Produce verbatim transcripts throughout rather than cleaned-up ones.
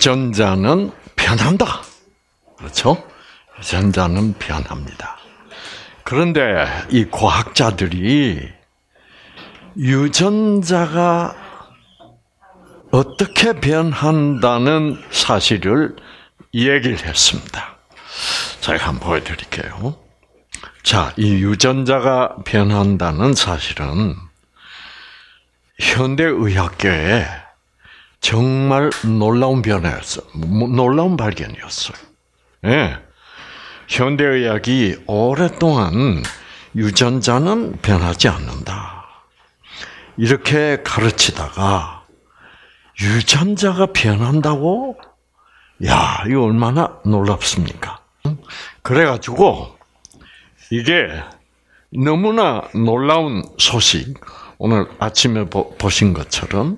유전자는 변한다. 그렇죠? 유전자는 변합니다. 그런데 이 과학자들이 유전자가 어떻게 변한다는 사실을 얘기를 했습니다. 제가 한번 보여드릴게요. 자, 이 유전자가 변한다는 사실은 현대의학계에 정말 놀라운 변화였어요. 놀라운 발견이었어요. 예. 현대의학이 오랫동안 유전자는 변하지 않는다. 이렇게 가르치다가 유전자가 변한다고? 야, 이거 얼마나 놀랍습니까? 그래가지고 이게 너무나 놀라운 소식, 오늘 아침에 보, 보신 것처럼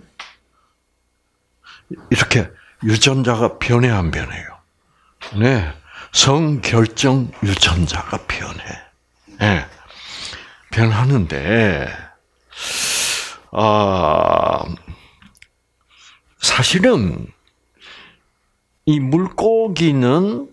이렇게 유전자가 변해 안 변해요? 네, 성결정 유전자가 변해. 네, 변하는데 아, 사실은 이 물고기는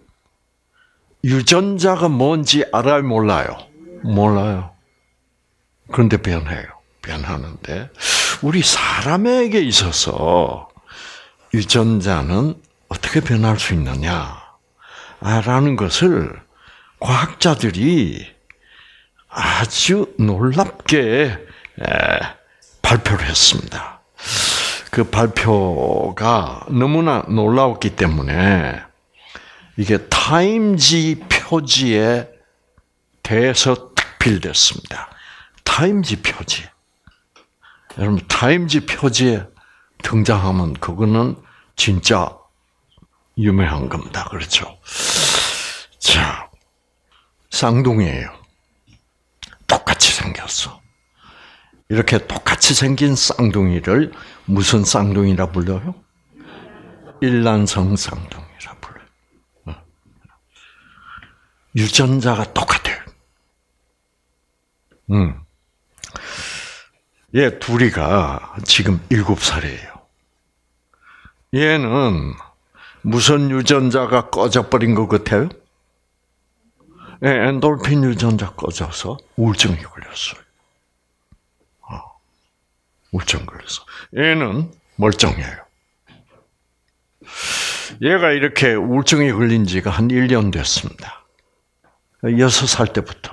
유전자가 뭔지 알아요, 몰라요? 몰라요. 그런데 변해요. 변하는데 우리 사람에게 있어서 유전자는 어떻게 변할 수 있느냐라는 것을 과학자들이 아주 놀랍게 발표를 했습니다. 그 발표가 너무나 놀라웠기 때문에 이게 타임지 표지에 대해서 특필됐습니다. 타임지 표지. 여러분, 타임지 표지에 등장하면 그거는 진짜 유명한 겁니다. 그렇죠? 자, 쌍둥이에요. 똑같이 생겼어. 이렇게 똑같이 생긴 쌍둥이를 무슨 쌍둥이라 불러요? 일란성 쌍둥이라 불러요. 유전자가 똑같아요. 음. 얘 둘이가 지금 일곱 살이에요. 얘는 무슨 유전자가 꺼져버린 것 같아요? 예, 엔돌핀 유전자 꺼져서 우울증이 걸렸어요. 어, 우울증 걸렸어. 얘는 멀쩡해요. 얘가 이렇게 우울증이 걸린 지가 한 일 년 됐습니다. 여섯 살 때부터.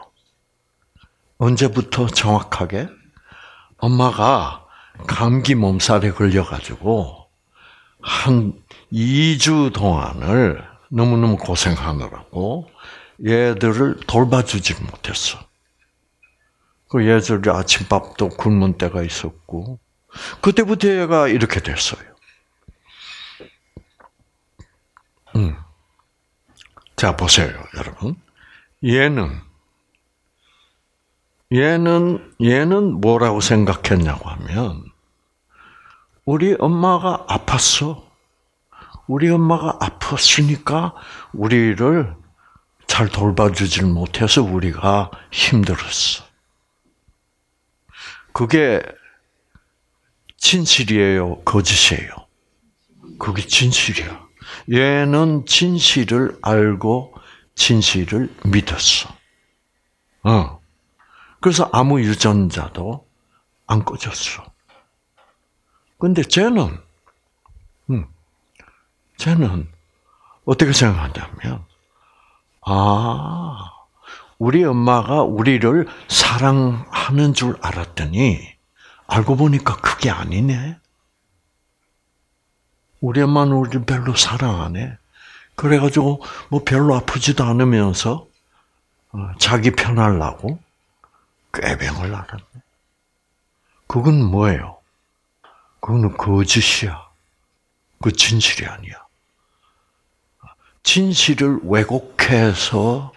언제부터 정확하게? 엄마가 감기 몸살에 걸려가지고 한 이 주 동안을 너무너무 고생하느라고 얘들을 돌봐주지 못했어. 그 얘들이 아침밥도 굶는 때가 있었고 그때부터 얘가 이렇게 됐어요. 음. 자, 보세요, 여러분. 얘는 얘는 얘는 뭐라고 생각했냐고 하면 우리 엄마가 아팠어. 우리 엄마가 아팠으니까 우리를 잘 돌봐주질 못해서 우리가 힘들었어. 그게 진실이에요, 거짓이에요? 그게 진실이야. 얘는 진실을 알고 진실을 믿었어. 어. 그래서 아무 유전자도 안 꺼졌어. 근데 쟤는, 음, 쟤는 어떻게 생각하냐면, 아, 우리 엄마가 우리를 사랑하는 줄 알았더니, 알고 보니까 그게 아니네. 우리 엄마는 우리를 별로 사랑 안 해. 그래가지고, 뭐 별로 아프지도 않으면서, 자기 편하려고, 꾀병을 알았네. 그건 뭐예요? 그건 거짓이야. 그 진실이 아니야. 진실을 왜곡해서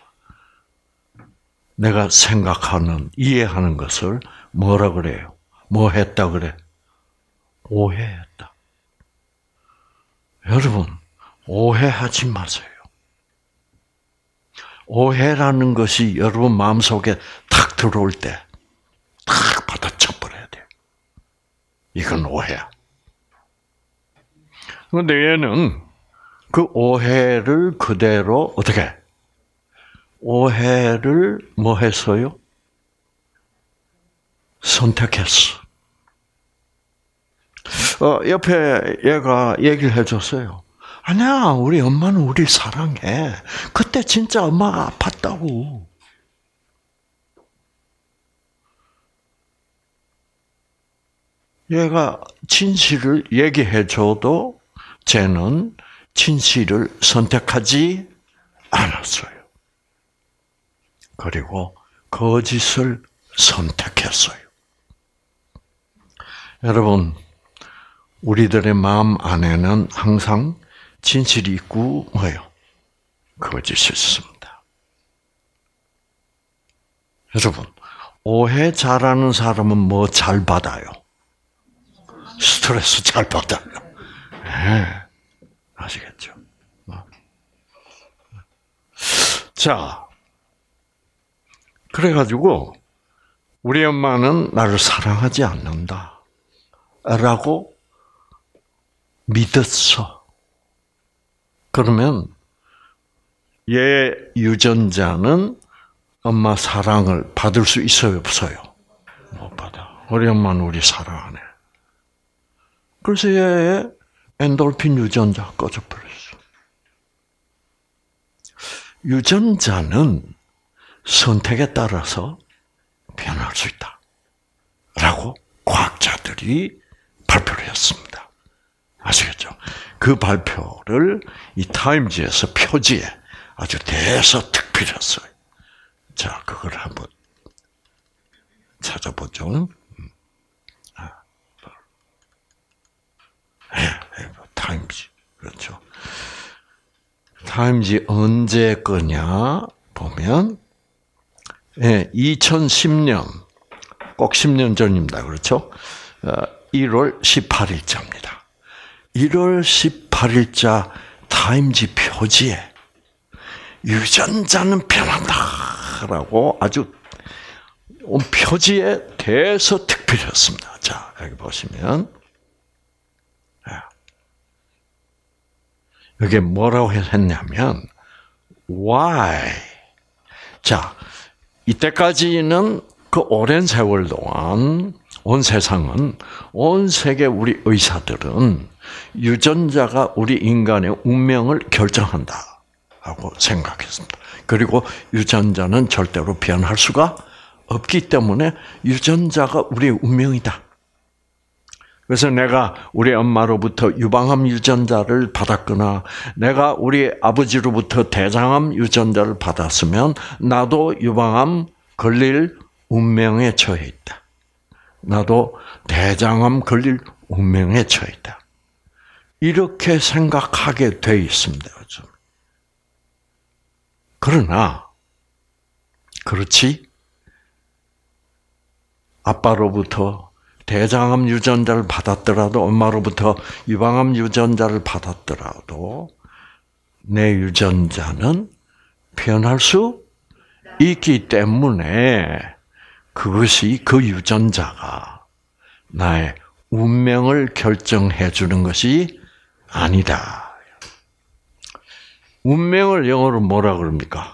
내가 생각하는, 이해하는 것을 뭐라 그래요? 뭐 했다 그래? 오해했다. 여러분, 오해하지 마세요. 오해라는 것이 여러분 마음속에 탁 들어올 때 탁 받아쳐버려야 돼. 이건 오해야. 그런데 얘는 그 오해를 그대로 어떻게? 오해를 뭐 했어요? 선택했어. 어, 옆에 얘가 얘기를 해줬어요. 아니야, 우리 엄마는 우리 사랑해. 그때 진짜 엄마가 아팠다고. 얘가 진실을 얘기해줘도 쟤는 진실을 선택하지 않았어요. 그리고 거짓을 선택했어요. 여러분, 우리들의 마음 안에는 항상 진실이 있고 뭐예요? 거짓이 있습니다. 여러분, 오해 잘하는 사람은 뭐 잘 받아요? 스트레스 잘 받아요. 네. 아시겠죠? 자, 그래가지고 우리 엄마는 나를 사랑하지 않는다 라고 믿었어. 그러면 얘 유전자는 엄마 사랑을 받을 수 있어요, 없어요? 못 받아. 우리 엄마는 우리 사랑 안 해. 그래서 얘의 엔돌핀 유전자 꺼져버렸어. 유전자는 선택에 따라서 변할 수 있다 라고 과학자들이 발표를 했습니다. 아시겠죠? 그 발표를 이 타임지에서 표지에 아주 대서특필했어요. 자, 그걸 한번 찾아보죠. 타임지, 그렇죠. 타임지 언제 거냐 보면 예, 이천십 년, 꼭 십 년 전입니다. 그렇죠? 일월 십팔일자입니다. 일월 십팔일자 타임지 표지에 유전자는 변한다라고 아주 표지에 대서특필했습니다. 자, 여기 보시면 여기 뭐라고 했냐면 why. 자, 이때까지는 그 오랜 세월 동안 온 세상은, 온 세계 우리 의사들은 유전자가 우리 인간의 운명을 결정한다 하고 생각했습니다. 그리고 유전자는 절대로 변할 수가 없기 때문에 유전자가 우리의 운명이다. 그래서 내가 우리 엄마로부터 유방암 유전자를 받았거나 내가 우리 아버지로부터 대장암 유전자를 받았으면 나도 유방암 걸릴 운명에 처해 있다. 나도 대장암 걸릴 운명에 처해 있다. 이렇게 생각하게 돼 있습니다. 그러나 그렇지 아빠로부터 대장암 유전자를 받았더라도 엄마로부터 유방암 유전자를 받았더라도 내 유전자는 변할 수 있기 때문에 그것이 그 유전자가 나의 운명을 결정해 주는 것이 아니다. 운명을 영어로 뭐라 그럽니까?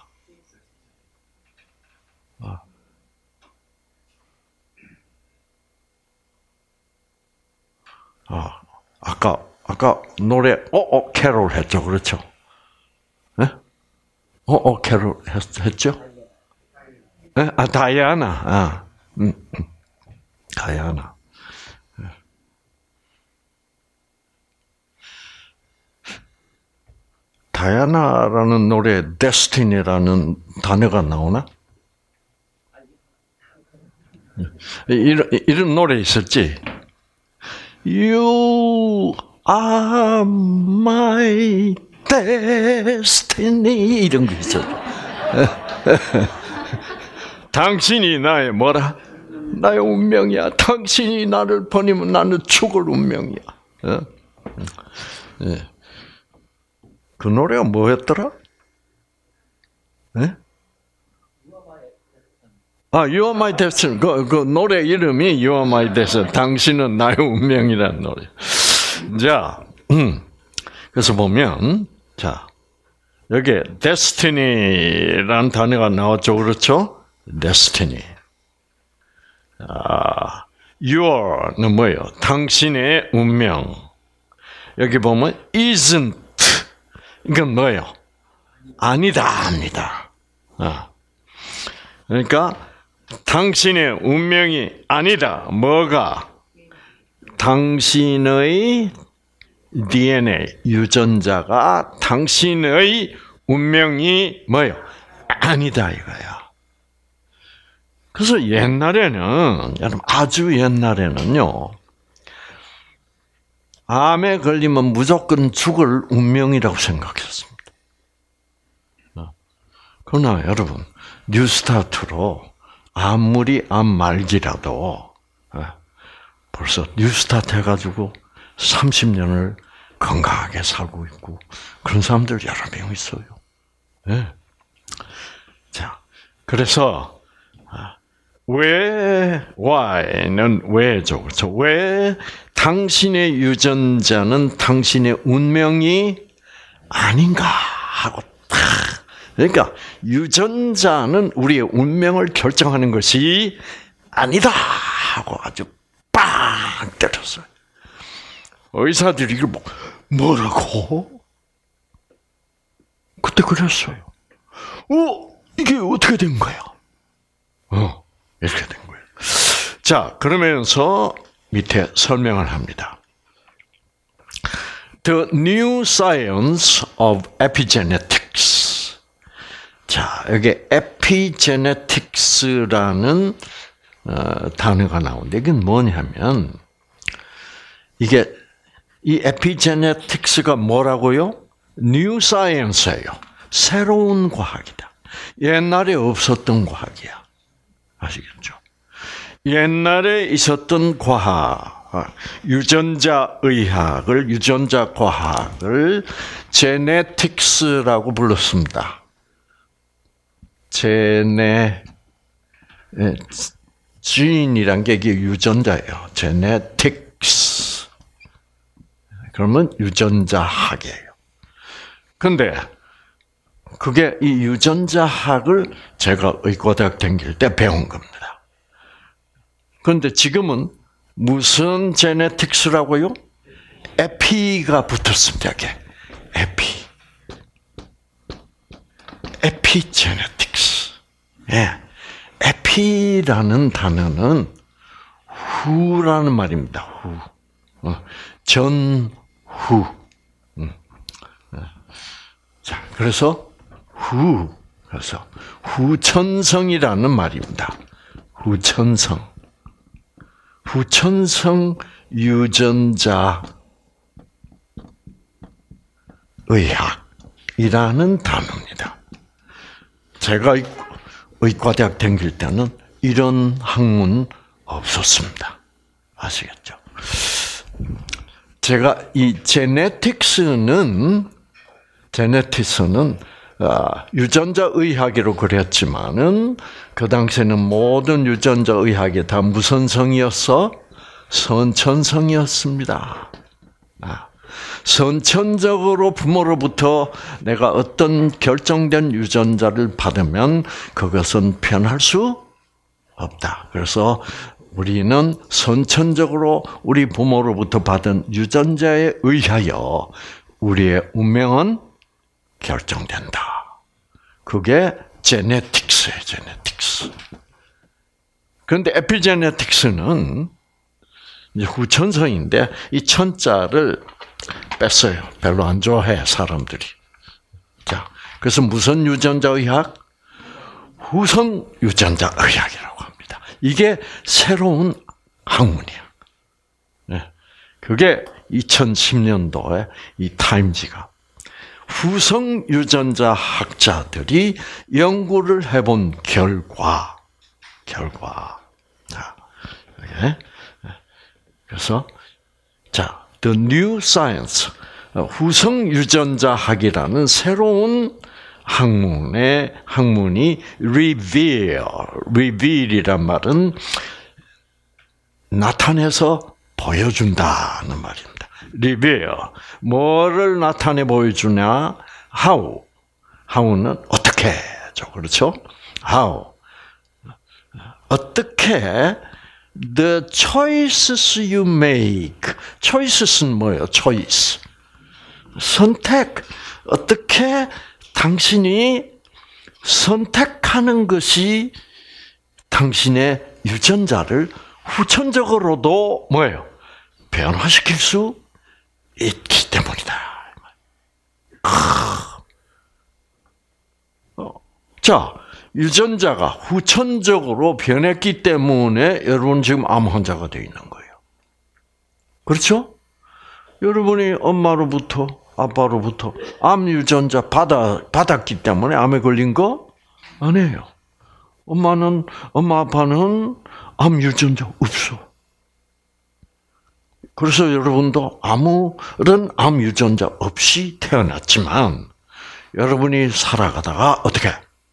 아, 아까 아까 노래 어어 캐롤 했죠, 그렇죠? 네? 어어 캐롤 했, 했죠? 네? 아 다이아나, 아, 음, 음. 다이아나. 다이아나라는 노래에 데스티니라는 단어가 나오나? 이런 이런 노래 있었지. You are my destiny 이런 거 있었죠. 당신이 나의 뭐라? 나의 운명이야. 당신이 나를 버리면 나는 죽을 운명이야. 그 노래가 뭐였더라? 네? 아, You are my destiny. 그, 그 노래 이름이 You are my destiny. 당신은 나의 운명이라는 노래. 자, 음, 그래서 보면 자, 여기 destiny라는 단어가 나왔죠, 그렇죠? destiny. 아, your는 뭐예요? 당신의 운명. 여기 보면 isn't. 이건 뭐예요? 아니다입니다. 아. 그러니까 당신의 운명이 아니다. 뭐가? 당신의 디엔에이, 유전자가 당신의 운명이 뭐예요? 아니다 이거야. 그래서 옛날에는, 여러분 아주 옛날에는요, 암에 걸리면 무조건 죽을 운명이라고 생각했습니다. 그러나 여러분, 뉴스타트로 아무리 암 말기라도 벌써 뉴스타트 해가지고 삼십 년을 건강하게 살고 있고 그런 사람들 여러 명 있어요. 네. 자, 그래서 왜, why는 왜죠, 그렇죠? 왜 당신의 유전자는 당신의 운명이 아닌가 하고 딱. 그러니까 유전자는 우리의 운명을 결정하는 것이 아니다 하고 아주 빵 때렸어요. 의사들이 이걸 뭐, 뭐라고? 그때 그랬어요. 어, 이게 어떻게 된 거야? 어, 이렇게 된 거예요. 자, 그러면서 밑에 설명을 합니다. The New Science of Epigenetics. 자, 여기 epigenetics라는 어, 단어가 나오는데 이게 뭐냐면 이게 이 epigenetics가 뭐라고요? New Science예요. 새로운 과학이다. 옛날에 없었던 과학이야. 아시겠죠? 옛날에 있었던 과학, 유전자 의학을, 유전자 과학을 제네틱스라고 불렀습니다. 제네, 지인이란 게 이게 유전자예요. 제네틱스. 그러면 유전자학이에요. 근데 그게 이 유전자학을 제가 의과대학 다닐 때 배운 겁니다. 그런데 지금은 무슨 제네틱스라고요? 에피가 붙었습니다. 이게 에피, 에피제네틱스. 예, 에피라는 단어는 후라는 말입니다. 후, 어, 전후. 음. 자, 그래서 후, 그래서 후천성이라는 말입니다. 후천성. 후천성 유전자 의학이라는 단어입니다. 제가 의과대학 다닐 때는 이런 학문 없었습니다. 아시겠죠? 제가 이 제네틱스는 제네틱스는 유전자 의학으로 그랬지만은 그 당시에는 모든 유전자 의학이 다 무슨 성이었어? 선천성이었습니다. 선천적으로 부모로부터 내가 어떤 결정된 유전자를 받으면 그것은 변할 수 없다. 그래서 우리는 선천적으로 우리 부모로부터 받은 유전자에 의하여 우리의 운명은 결정된다. 그게 제네틱스예요, 제네틱스. 그런데 에피제네틱스는 이제 후천성인데 이 천자를 뺐어요. 별로 안 좋아해, 사람들이. 자, 그래서 무슨 유전자 의학? 후성 유전자 의학이라고 합니다. 이게 새로운 학문이야. 네. 그게 이천십 년도에 이 타임지가 후성 유전자 학자들이 연구를 해본 결과, 결과. 자, 네. 그래서 자, The New Science, 후성 유전자학이라는 새로운 학문의 학문이 reveal, reveal이란 말은 나타내서 보여준다는 말입니다. reveal, 뭐를 나타내 보여주냐? how. how는 어떻게 죠. 그렇죠? how. 어떻게 the choices you make. choices는 뭐예요? choice. 선택. 어떻게 당신이 선택하는 것이 당신의 유전자를 후천적으로도 뭐예요? 변화시킬 수 있기 때문이다. 자, 유전자가 후천적으로 변했기 때문에 여러분 지금 암 환자가 되어 있는 거예요. 그렇죠? 여러분이 엄마로부터 아빠로부터 암 유전자 받아, 받았기 때문에 암에 걸린 거 아니에요. 엄마는, 엄마 아빠는 암 유전자 없어. 그래서 여러분도 아무런 암 유전자 없이 태어났지만 여러분이 살아가다가 어떻게?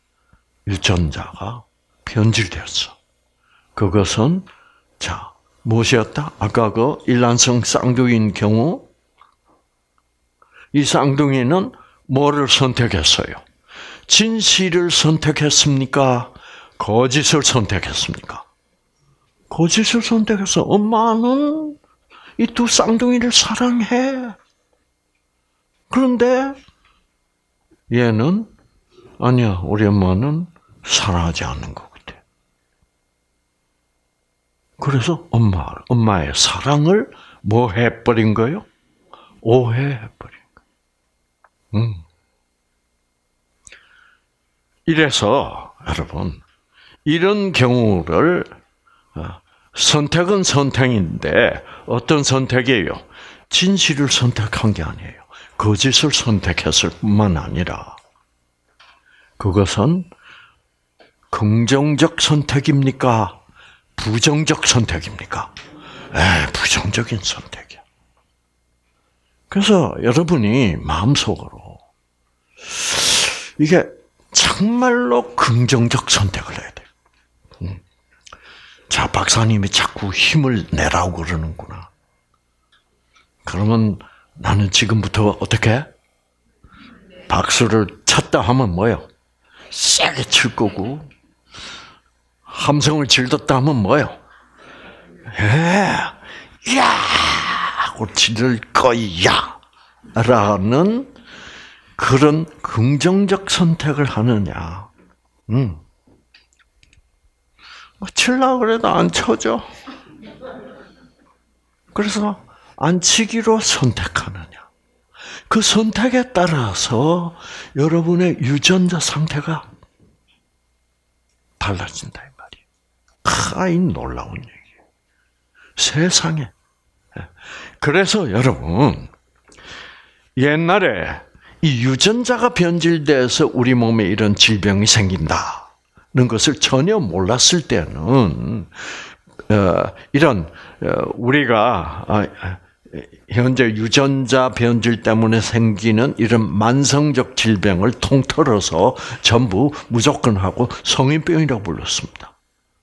유전자가 변질되었어. 그것은 자 무엇이었다? 아까 그 일란성 쌍둥이인 경우 이 쌍둥이는 뭐를 선택했어요? 진실을 선택했습니까? 거짓을 선택했습니까? 거짓을 선택해서 엄마는 이 두 쌍둥이를 사랑해. 그런데 얘는 아니야, 우리 엄마는 사랑하지 않는 것 같아. 그래서 엄마, 엄마의 사랑을 뭐 해버린 거예요? 오해해버린 거예요. 음. 이래서 여러분 이런 경우를 선택은 선택인데 어떤 선택이에요? 진실을 선택한 게 아니에요. 거짓을 선택했을 뿐만 아니라 그것은 긍정적 선택입니까? 부정적 선택입니까? 에, 부정적인 선택이야. 그래서 여러분이 마음속으로 이게 정말로 긍정적 선택을 해야 돼요. 음. 자, 박사님이 자꾸 힘을 내라고 그러는구나. 그러면 나는 지금부터 어떻게? 박수를 쳤다 하면 뭐예요? 세게 칠 거고, 함성을 질렀다 하면 뭐예요? 예, 야! 하고 지를 거야! 라는 그런 긍정적 선택을 하느냐. 음. 뭐 칠라고 그래도 안 쳐져. 그래서 안 치기로 선택하느냐. 그 선택에 따라서 여러분의 유전자 상태가 달라진다 이 말이에요. 아, 이 놀라운 얘기예요. 세상에. 그래서 여러분 옛날에 이 유전자가 변질돼서 우리 몸에 이런 질병이 생긴다는 것을 전혀 몰랐을 때는 어, 이런 어, 우리가 어, 현재 유전자 변질 때문에 생기는 이런 만성적 질병을 통틀어서 전부 무조건 하고 성인병이라고 불렀습니다.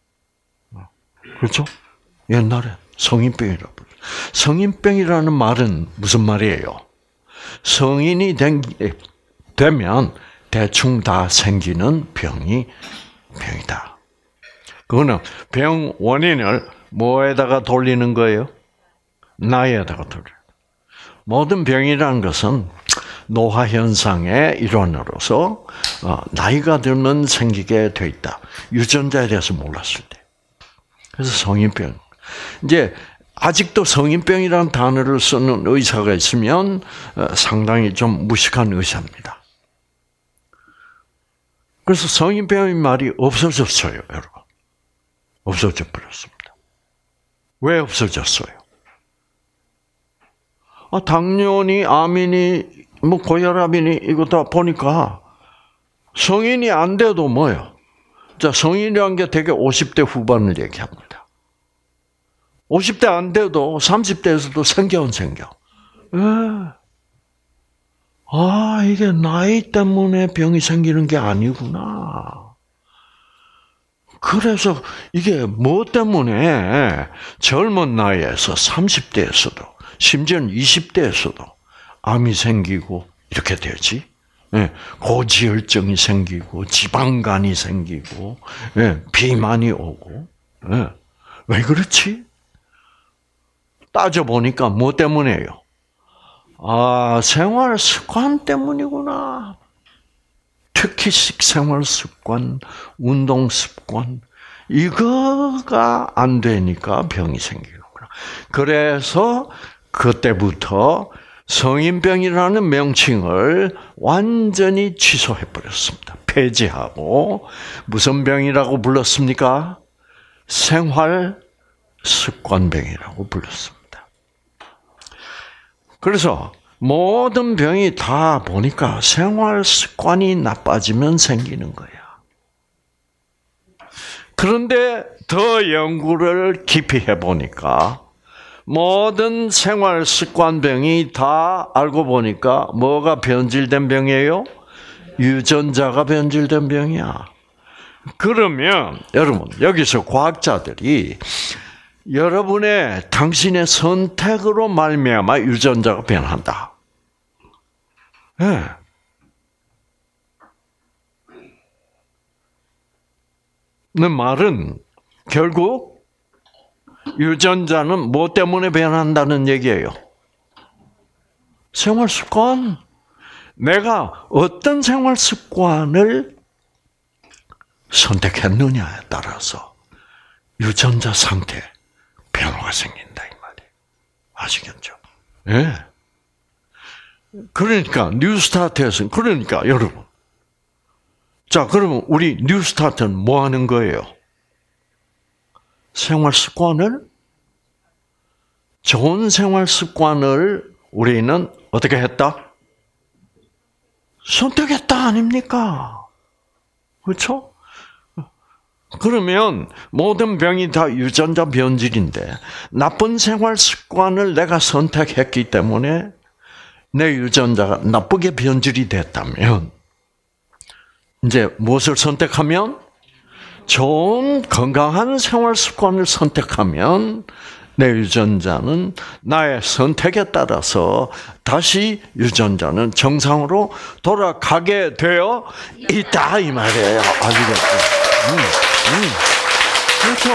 그렇죠? 옛날에 성인병이라고 불렀어요. 성인병이라는 말은 무슨 말이에요? 성인이 된, 되면 대충 다 생기는 병이 병이다. 그거는 병 원인을 뭐에다가 돌리는 거예요? 나이에다가 돌려요. 모든 병이라는 것은 노화 현상의 일환으로서 나이가 들면 생기게 돼 있다. 유전자에 대해서 몰랐을 때. 그래서 성인병. 이제 아직도 성인병이라는 단어를 쓰는 의사가 있으면 상당히 좀 무식한 의사입니다. 그래서 성인병의 말이 없어졌어요, 여러분. 없어져 버렸습니다. 왜 없어졌어요? 아, 당뇨니, 암이니, 뭐 고혈압이니 이거 다 보니까 성인이 안 돼도 뭐예요? 자, 성인이라는 게 되게 오십 대 후반을 얘기합니다. 오십 대 안 돼도 삼십 대에서도 생겨는 생겨. 예. 아, 이게 나이 때문에 병이 생기는 게 아니구나. 그래서 이게 뭐 때문에 젊은 나이에서 삼십 대에서도 심지어는 이십 대에서도 암이 생기고 이렇게 되지? 예, 고지혈증이 생기고 지방간이 생기고 예, 비만이 오고 예. 왜 그렇지? 따져보니까 뭐 때문이에요? 아, 생활 습관 때문이구나. 특히 식생활 습관, 운동 습관 이거가 안 되니까 병이 생기는구나. 그래서 그때부터 성인병이라는 명칭을 완전히 취소해 버렸습니다. 폐지하고 무슨 병이라고 불렀습니까? 생활 습관병이라고 불렀습니다. 그래서 모든 병이 다 보니까 생활 습관이 나빠지면 생기는 거야. 그런데 더 연구를 깊이 해보니까 모든 생활 습관병이 다 알고 보니까 뭐가 변질된 병이에요? 유전자가 변질된 병이야. 그러면 여러분 여기서 과학자들이 여러분의 당신의 선택으로 말미암아 유전자가 변한다. 예. 네. 그 말은 결국 유전자는 뭐 때문에 변한다는 얘기예요? 생활 습관. 내가 어떤 생활 습관을 선택했느냐에 따라서 유전자 상태 변화가 생긴다 이 말이에요. 아시겠죠? 예. 네. 그러니까 뉴스타트에서는 그러니까 여러분. 자, 그러면 우리 뉴스타트는 뭐 하는 거예요? 생활 습관을 좋은 생활 습관을 우리는 어떻게 했다? 선택했다 아닙니까? 그렇죠? 그러면 모든 병이 다 유전자 변질인데 나쁜 생활 습관을 내가 선택했기 때문에 내 유전자가 나쁘게 변질이 됐다면 이제 무엇을 선택하면? 좋은 건강한 생활 습관을 선택하면 내 유전자는 나의 선택에 따라서 다시 유전자는 정상으로 돌아가게 되어 있다 이 말이에요. 아시겠죠? 음, 음. 그렇죠?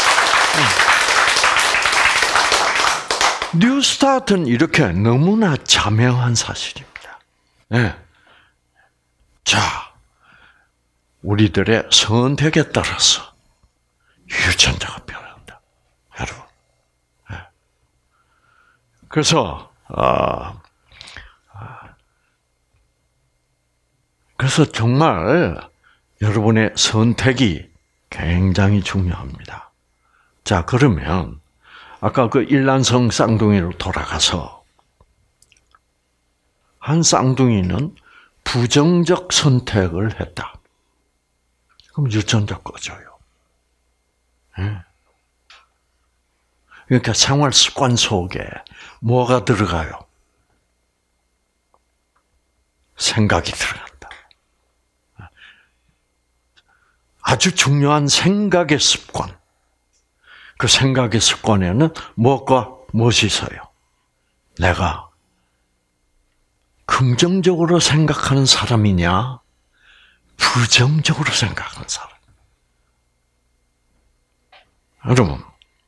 음. 뉴스타트는 이렇게 너무나 자명한 사실입니다. 네. 자. 우리들의 선택에 따라서 유전자가 변한다. 여러분. 그래서, 아, 그래서 정말 여러분의 선택이 굉장히 중요합니다. 자, 그러면 아까 그 일란성 쌍둥이로 돌아가서 한 쌍둥이는 부정적 선택을 했다. 그럼 유전자 꺼져요. 그러니까 생활 습관 속에 뭐가 들어가요? 생각이 들어간다. 아주 중요한 생각의 습관. 그 생각의 습관에는 무엇과 무엇이 있어요? 내가 긍정적으로 생각하는 사람이냐? 부정적으로 생각하는 사람. 여러분,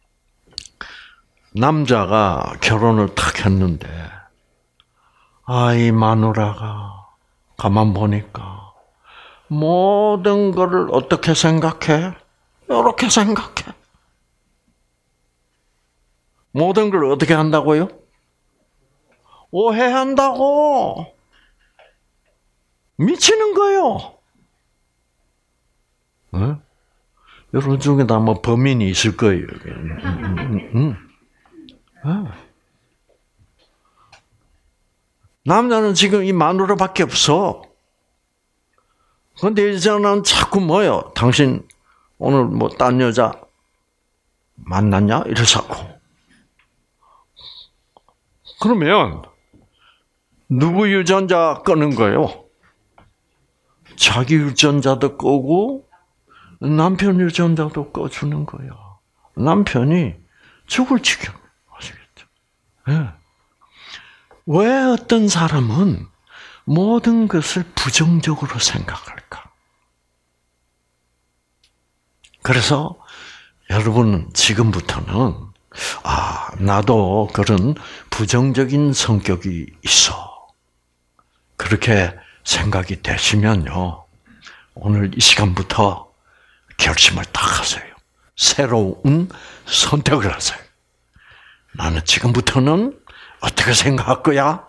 남자가 결혼을 탁 했는데, 아, 이 마누라가 가만 보니까 모든 것을 어떻게 생각해? 이렇게 생각해. 모든 걸 어떻게 한다고요? 오해한다고. 미치는 거예요. 어? 여러분 중에 다 뭐 범인이 있을 거예요. 음, 음, 음. 어. 남자는 지금 이 마누라밖에 없어. 그런데 여자는 자꾸 뭐요? 당신 오늘 뭐 딴 여자 만났냐? 이래서 그러면 누구 유전자 끄는 거예요? 자기 유전자도 끄고 남편 유전자도 꺼주는 거예요. 남편이 죽을 지경. 아시겠죠? 네. 왜 어떤 사람은 모든 것을 부정적으로 생각할까? 그래서 여러분은 지금부터는 아, 나도 그런 부정적인 성격이 있어. 그렇게 생각이 되시면요. 오늘 이 시간부터 결심을 딱 하세요. 새로운 선택을 하세요. 나는 지금부터는 어떻게 생각할 거야?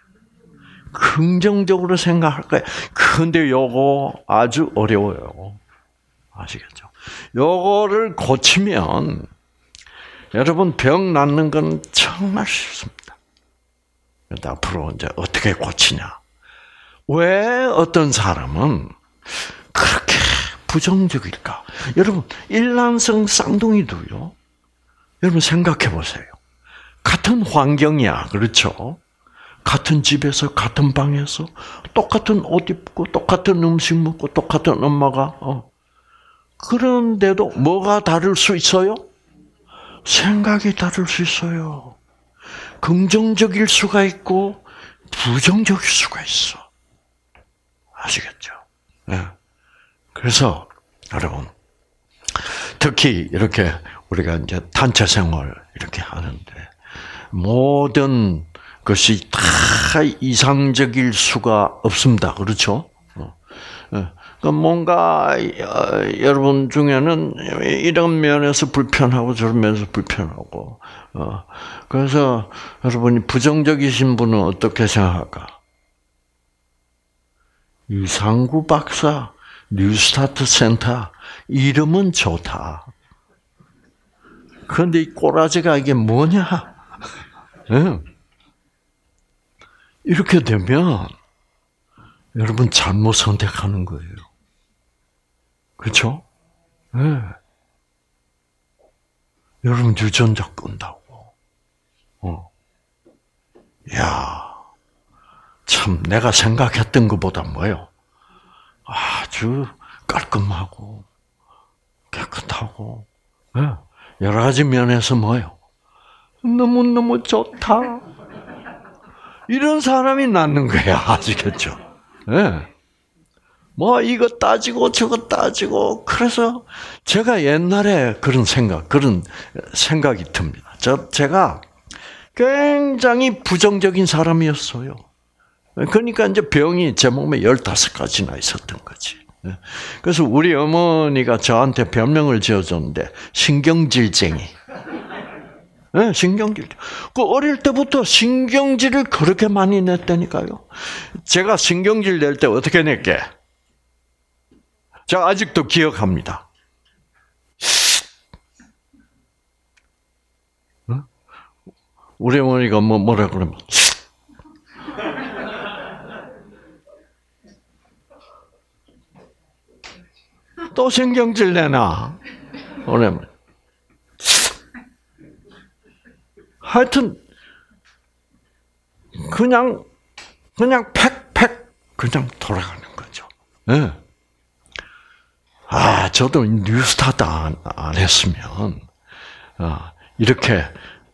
긍정적으로 생각할 거야. 근데 요거 아주 어려워요. 아시겠죠? 요거를 고치면 여러분 병 낫는 건 정말 쉽습니다. 앞으로 이제 어떻게 고치냐? 왜 어떤 사람은 그렇게 부정적일까? 여러분 일란성 쌍둥이도요. 여러분 생각해 보세요. 같은 환경이야, 그렇죠? 같은 집에서 같은 방에서 똑같은 옷 입고 똑같은 음식 먹고 똑같은 엄마가 어. 그런데도 뭐가 다를 수 있어요? 생각이 다를 수 있어요. 긍정적일 수가 있고 부정적일 수가 있어. 아시겠죠? 네. 그래서 여러분 특히 이렇게 우리가 이제 단체 생활 이렇게 하는데 모든 것이 다 이상적일 수가 없습니다. 그렇죠? 뭔가 여러분 중에는 이런 면에서 불편하고 저런 면에서 불편하고 그래서 여러분이 부정적이신 분은 어떻게 생각할까? 유상구 박사 뉴스타트 센터 이름은 좋다. 그런데 이 꼬라지가 이게 뭐냐? 이렇게 되면 여러분 잘못 선택하는 거예요. 그렇죠? 네. 여러분 유전자 끈다고. 어. 야, 참 내가 생각했던 것보다 뭐요? 아주 깔끔하고 깨끗하고 네. 여러 가지 면에서 뭐요? 너무 너무 좋다. 이런 사람이 낫는 거야, 아시겠죠? 네. 뭐 이거 따지고 저거 따지고 그래서 제가 옛날에 그런 생각 그런 생각이 듭니다. 저 제가 굉장히 부정적인 사람이었어요. 그러니까 이제 병이 제 몸에 열다섯 가지나 있었던 거지. 그래서 우리 어머니가 저한테 별명을 지어줬는데 신경질쟁이. 네, 신경질. 그 어릴 때부터 신경질을 그렇게 많이 냈다니까요. 제가 신경질 낼 때 어떻게 낼게? 제가 아직도 기억합니다. 어? 우리 어머니가 뭐 뭐라 그러면 또 신경질 내나? 오래만. 하여튼 그냥 그냥 팩팩 그냥 돌아가는 거죠. 네. 아, 저도 뉴스타트 안, 안 했으면 아, 이렇게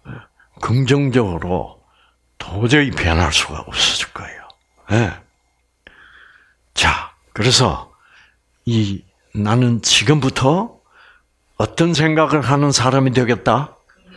긍정적으로 도저히 변할 수가 없었을 거예요. 네. 자, 그래서 이 나는 지금부터 어떤 생각을 하는 사람이 되겠다?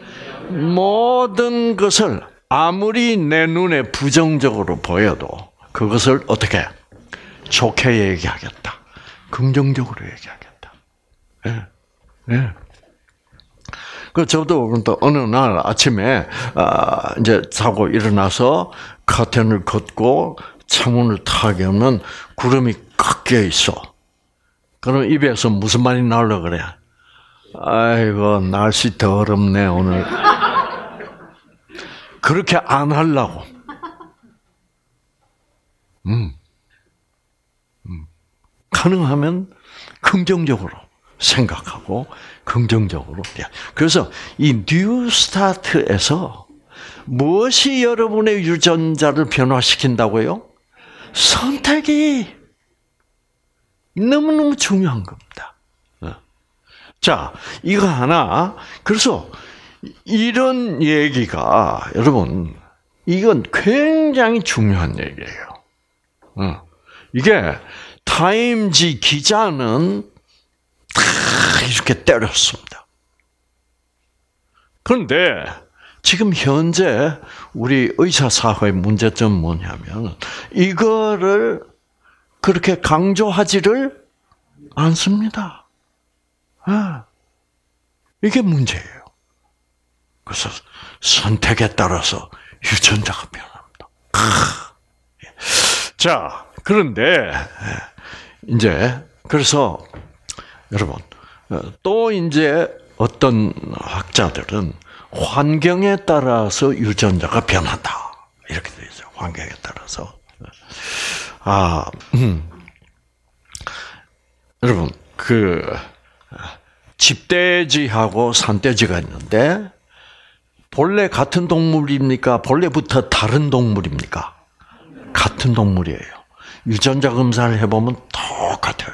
모든 것을 아무리 내 눈에 부정적으로 보여도 그것을 어떻게 좋게 얘기하겠다. 긍정적으로 얘기하겠다. 예, 예. 그 저도 또 어느 날 아침에 아 이제 자고 일어나서 커튼을 걷고 창문을 탁 열면 구름이 꽉 껴 있어. 그럼 입에서 무슨 말이 나오려 그래? 아이고 날씨 더럽네 오늘. 그렇게 안 하려고. 음. 음. 가능하면 긍정적으로 생각하고 긍정적으로. 그래서 이 뉴스타트에서 무엇이 여러분의 유전자를 변화시킨다고요? 선택이 너무너무 중요한 겁니다. 자, 이거 하나. 그래서 이런 얘기가 여러분 이건 굉장히 중요한 얘기예요. 어. 이게 타임지 기자는 다 이렇게 때렸습니다. 그런데 지금 현재 우리 의사사회의 문제점은 뭐냐면 이거를 그렇게 강조하지를 않습니다. 아, 이게 문제예요. 그래서 선택에 따라서 유전자가 변합니다. 자, 그런데 이제 그래서 여러분 또 이제 어떤 학자들은 환경에 따라서 유전자가 변한다 이렇게 되어 있어요. 환경에 따라서. 아, 음. 여러분 그 집돼지하고 산돼지가 있는데 본래 같은 동물입니까? 본래부터 다른 동물입니까? 같은 동물이에요. 유전자 검사를 해보면 똑같아요.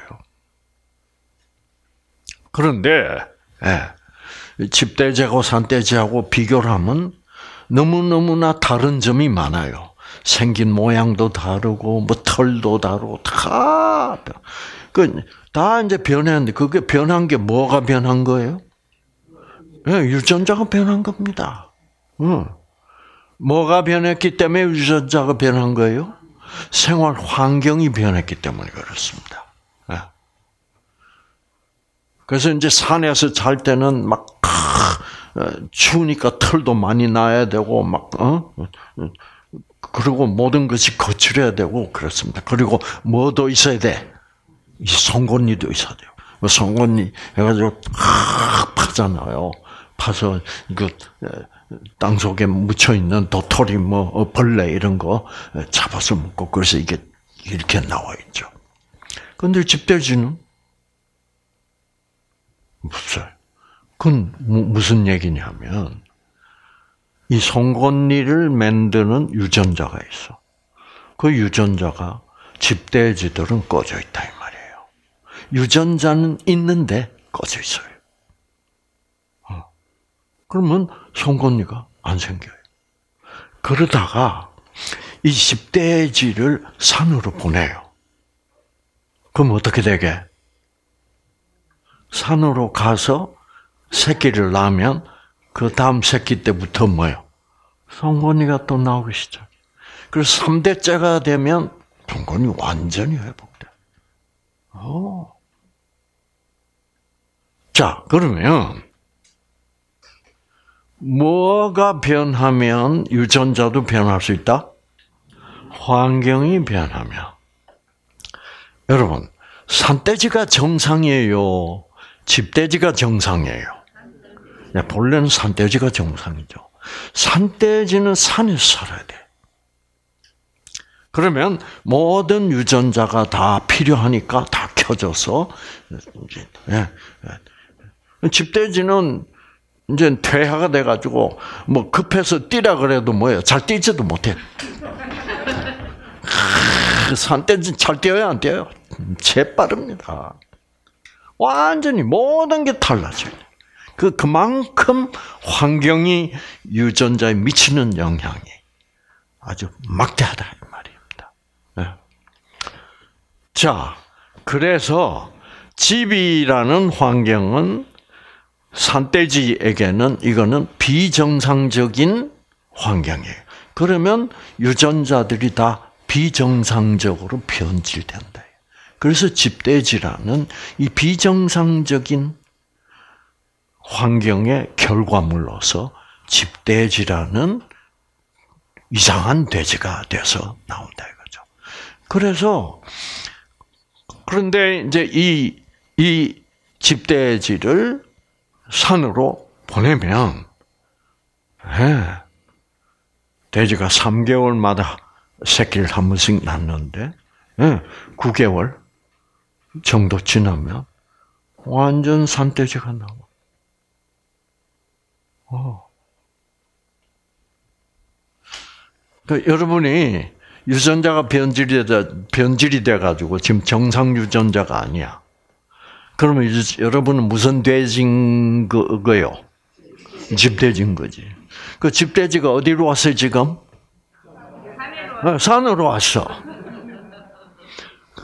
그런데 예, 집돼지하고 산돼지하고 비교를 하면 너무너무나 다른 점이 많아요. 생긴 모양도 다르고 뭐 털도 다르고 다, 그, 다 이제 변했는데 그게 변한 게 뭐가 변한 거예요? 예, 유전자가 변한 겁니다. 응. 뭐가 변했기 때문에 유전자가 변한 거예요? 생활 환경이 변했기 때문에 그렇습니다. 예. 그래서 이제 산에서 잘 때는 막 추우니까 털도 많이 나야 되고 막 어? 그리고 모든 것이 거칠어야 되고 그렇습니다. 그리고 뭐도 있어야 돼? 이 송곳니도 있어야 돼요. 송곳니 해가지고 파잖아요. 파서 이거 땅 속에 묻혀 있는 도토리 뭐 벌레 이런 거 잡아서 먹고 그래서 이게 이렇게 나와 있죠. 그런데 집돼지는 없어요. 그건 무슨 얘기냐면 이 송곳니를 만드는 유전자가 있어. 그 유전자가 집돼지들은 꺼져 있다 이 말이에요. 유전자는 있는데 꺼져 있어요. 어. 그러면 송곳니가 안 생겨요. 그러다가 이 집돼지를 산으로 보내요. 그럼 어떻게 되게? 산으로 가서 새끼를 낳으면 그 다음 새끼 때부터 뭐예요? 송곳니가 또 나오기 시작해요. 그래서 삼 대째가 되면 송곳니 완전히 회복돼요. 오. 자, 그러면 뭐가 변하면 유전자도 변할 수 있다? 환경이 변하면. 여러분, 산돼지가 정상이에요? 집돼지가 정상이에요? 본래는 산돼지가 정상이죠. 산돼지는 산에서 살아야 돼. 그러면 모든 유전자가 다 필요하니까 다 켜져서 예, 예. 집돼지는 이제 퇴화가 돼가지고 뭐 급해서 뛰라 그래도 뭐예요? 잘 뛰지도 못해. 산돼지는 잘 뛰어야 안 뛰어요? 재빠릅니다. 완전히 모든 게 달라져요. 그 그만큼 환경이 유전자에 미치는 영향이 아주 막대하다 이 말입니다. 네. 자, 그래서 집이라는 환경은 산돼지에게는 이거는 비정상적인 환경이에요. 그러면 유전자들이 다 비정상적으로 변질된다. 그래서 집돼지라는 이 비정상적인 환경의 결과물로서 집돼지라는 이상한 돼지가 돼서 나온다 이거죠. 그래서 그런데 이제 이, 이 집돼지를 산으로 보내면 네, 돼지가 삼 개월마다 새끼를 한 번씩 낳는데 네, 구 개월 정도 지나면 완전 산돼지가 나와. 어. 그러니까 여러분이 유전자가 변질이 돼, 변질이 돼가지고 지금 정상 유전자가 아니야. 그러면 유, 여러분은 무슨 돼지인 거, 거요? 집돼지인 거지. 그 집돼지가 어디로 왔어요 지금? 산으로, 산으로 왔어.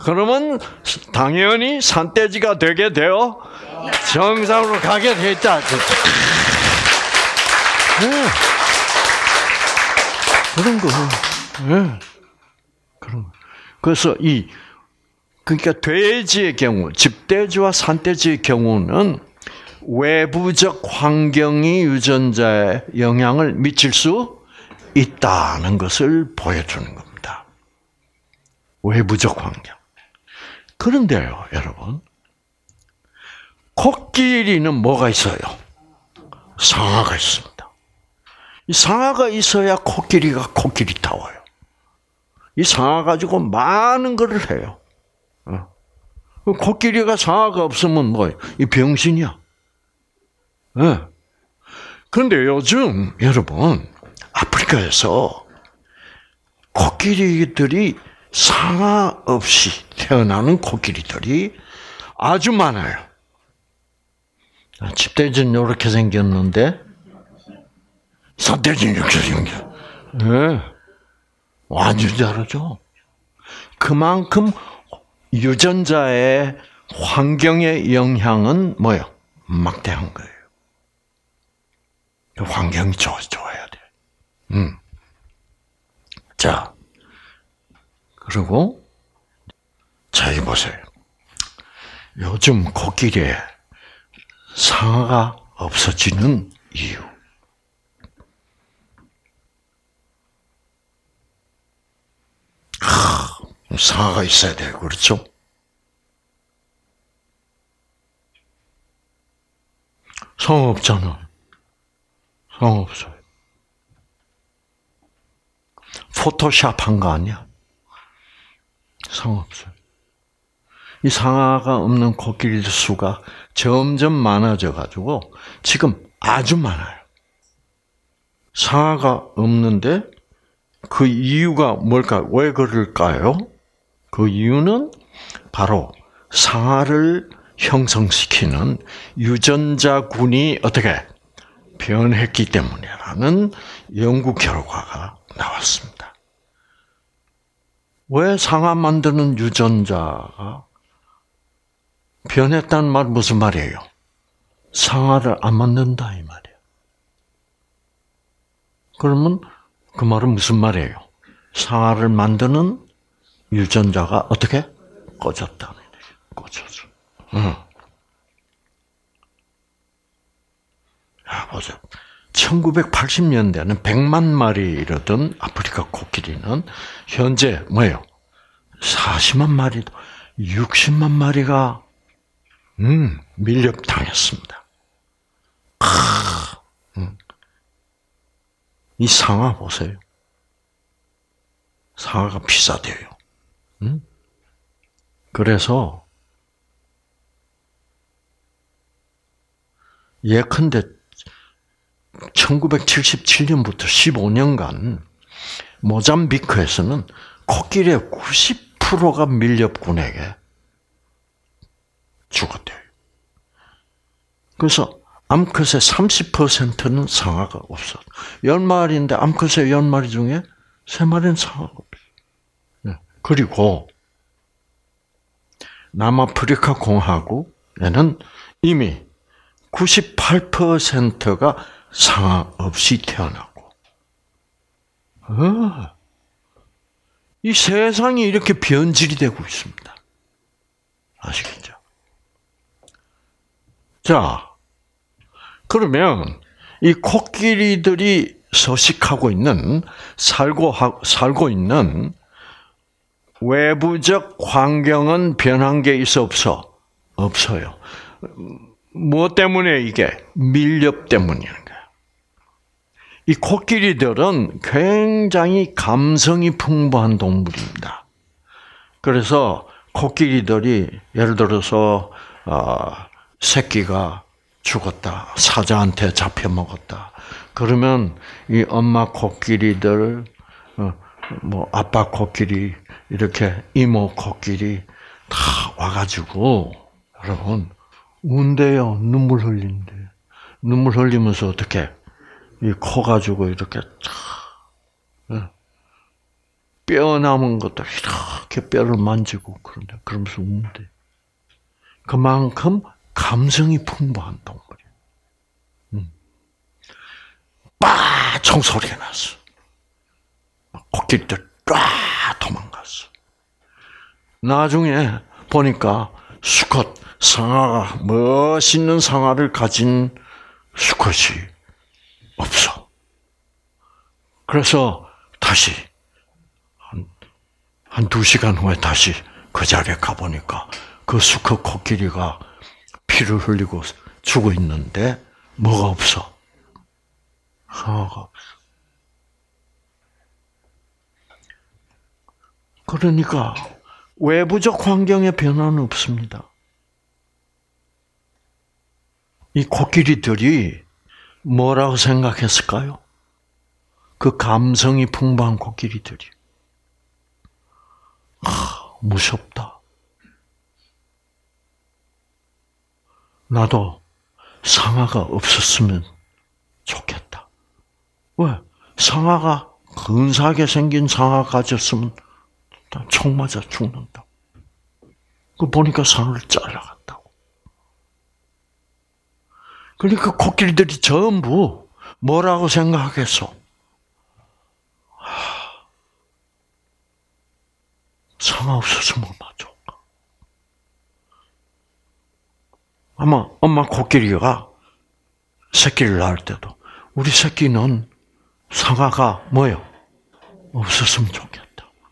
그러면 당연히 산돼지가 되게 되어 정상으로 가게 돼 있다. 네. 그런 거. 네. 그런 거. 그래서 이 그러니까 돼지의 경우, 집돼지와 산돼지의 경우는 외부적 환경이 유전자에 영향을 미칠 수 있다는 것을 보여주는 겁니다. 외부적 환경. 그런데요, 여러분, 코끼리는 뭐가 있어요? 상아가 있습니다. 이 상아가 있어야 코끼리가 코끼리다워요. 이 상아 가지고 많은 것을 해요. 코끼리가 상아가 없으면 뭐예요? 이 병신이야. 네. 그런데 요즘 여러분 아프리카에서 코끼리들이 상아 없이 태어나는 코끼리들이 아주 많아요. 집돼지는 이렇게 생겼는데 산돼지는 이렇게 생겨. 네. 완전 다르죠. 그만큼 유전자의 환경의 영향은 뭐요? 막대한 거예요. 환경이 좋아, 좋아야 돼. 음. 자, 그리고, 자, 이 보세요. 요즘 코끼리에 상아가 없어지는 이유. 하, 상아가 있어야 돼요. 그렇죠? 상아 없잖아. 상아 없어요. 포토샵 한 거 아니야? 상아 없어요. 이 상아가 없는 코끼리 수가 점점 많아져 가지고 지금 아주 많아요. 상아가 없는데 그 이유가 뭘까? 왜 그럴까요? 그 이유는 바로 상아를 형성시키는 유전자군이 어떻게 변했기 때문이라는 연구 결과가 나왔습니다. 왜 상아 만드는 유전자가 변했다는 말 무슨 말이에요? 상아를 안 만든다 이 말이에요. 그러면 그 말은 무슨 말이에요? 상아를 만드는 유전자가 어떻게 꺼졌다는 얘기예요. 꺼졌어. 응. 야, 보세요. 천구백팔십 년대는 백만 마리 이르던 아프리카 코끼리는 현재 뭐예요? 사십만 마리도 육십만 마리가 음, 밀렵당했습니다. 크, 음. 이 상아 보세요. 상아가 비싸대요. 음? 그래서 예컨대 천구백칠십칠 년부터 십오 년간 모잠비크에서는 코끼리의 구십 퍼센트가 밀렵군에게 죽었대요. 그래서 암컷의 삼십 퍼센트는 상아가 없어. 열 마리인데 암컷의 열 마리 중에 세 마리는 상아가 없어. 그리고 남아프리카 공화국에는 이미 구십팔 퍼센트가 상아 없이 태어나고, 어, 이 세상이 이렇게 변질이 되고 있습니다. 아시겠죠? 자, 그러면 이 코끼리들이 서식하고 있는, 살고, 살고 있는 외부적 환경은 변한 게 있어 없어? 없어요. 뭐 때문에 이게? 밀렵 때문이라는 거예요. 이 코끼리들은 굉장히 감성이 풍부한 동물입니다. 그래서 코끼리들이 예를 들어서 어, 새끼가 죽었다, 사자한테 잡혀먹었다. 그러면 이 엄마 코끼리들, 어, 뭐 아빠 코끼리, 이렇게 이모 코끼리 다 와가지고 여러분 운대요. 눈물 흘린대. 눈물 흘리면서 어떻게 이 코 가지고 이렇게 뼈 남은 것들 이렇게 뼈를 만지고 그런데 그러면서 우는데 그만큼 감성이 풍부한 동물이에요. 음. 빠 총소리가 났어. 코끼리들 쫙 도망갔어. 나중에 보니까 수컷 상아가 멋있는 상아를 가진 수컷이 없어. 그래서 다시 한, 한 두 시간 후에 다시 그 자리에 가보니까 그 수컷 코끼리가 피를 흘리고 죽어 있는데 뭐가 없어? 상아가 없어. 그러니까 외부적 환경에 변화는 없습니다. 이 코끼리들이 뭐라고 생각했을까요? 그 감성이 풍부한 코끼리들이. 아, 무섭다. 나도 상아가 없었으면 좋겠다. 왜? 상아가 근사하게 생긴 상아 가졌으면 총 맞아 죽는다. 그 보니까 상을 잘라갔다고. 그러니까 코끼리들이 전부 뭐라고 생각하겠어? 하, 상아 없었으면 얼마나 좋을까. 아마 엄마 코끼리가 새끼를 낳을 때도 우리 새끼는 상아가 뭐요? 없었으면 좋겠다.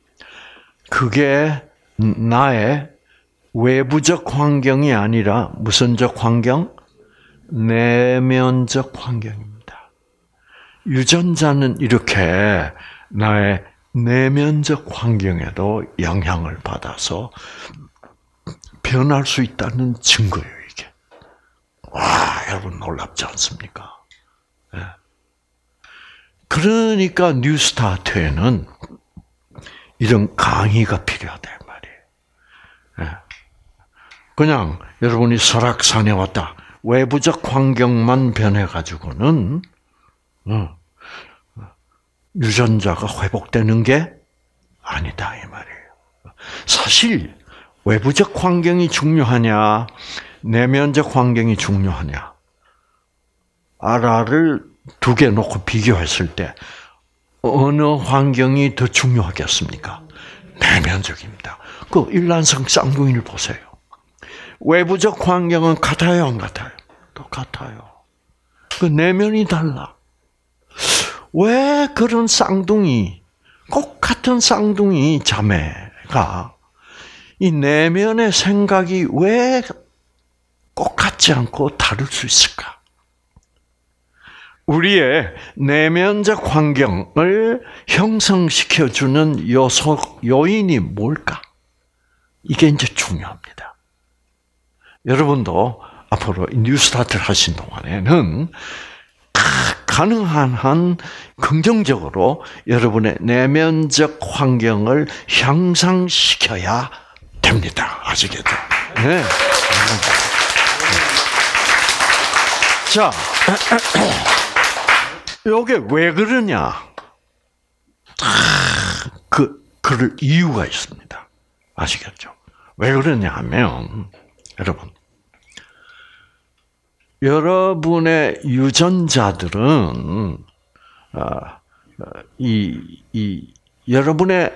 그게 나의 외부적 환경이 아니라 무슨적 환경? 내면적 환경입니다. 유전자는 이렇게 나의 내면적 환경에도 영향을 받아서 변할 수 있다는 증거예요, 이게. 와, 여러분 놀랍지 않습니까? 네. 그러니까 뉴스타트에는 이런 강의가 필요하다 말이에요. 그냥 여러분이 설악산에 왔다. 외부적 환경만 변해가지고는 유전자가 회복되는 게 아니다 이 말이에요. 사실 외부적 환경이 중요하냐, 내면적 환경이 중요하냐. 아라를 두 개 놓고 비교했을 때 어느 환경이 더 중요하겠습니까? 내면적입니다. 그 일란성 쌍둥이를 보세요. 외부적 환경은 같아요, 안 같아요? 똑같아요. 그 내면이 달라. 왜 그런 쌍둥이, 꼭 같은 쌍둥이 자매가 이 내면의 생각이 왜 꼭 같지 않고 다를 수 있을까? 우리의 내면적 환경을 형성시켜주는 요소, 요인이 뭘까? 이게 이제 중요합니다. 여러분도 앞으로 뉴스타트를 하신 동안에는 가능한 한 긍정적으로 여러분의 내면적 환경을 향상시켜야 됩니다. 아시겠죠? 네. 자, 이게 왜 그러냐? 그, 그럴 이유가 있습니다. 아시겠죠? 왜 그러냐 하면, 여러분, 여러분의 유전자들은, 이, 이, 여러분의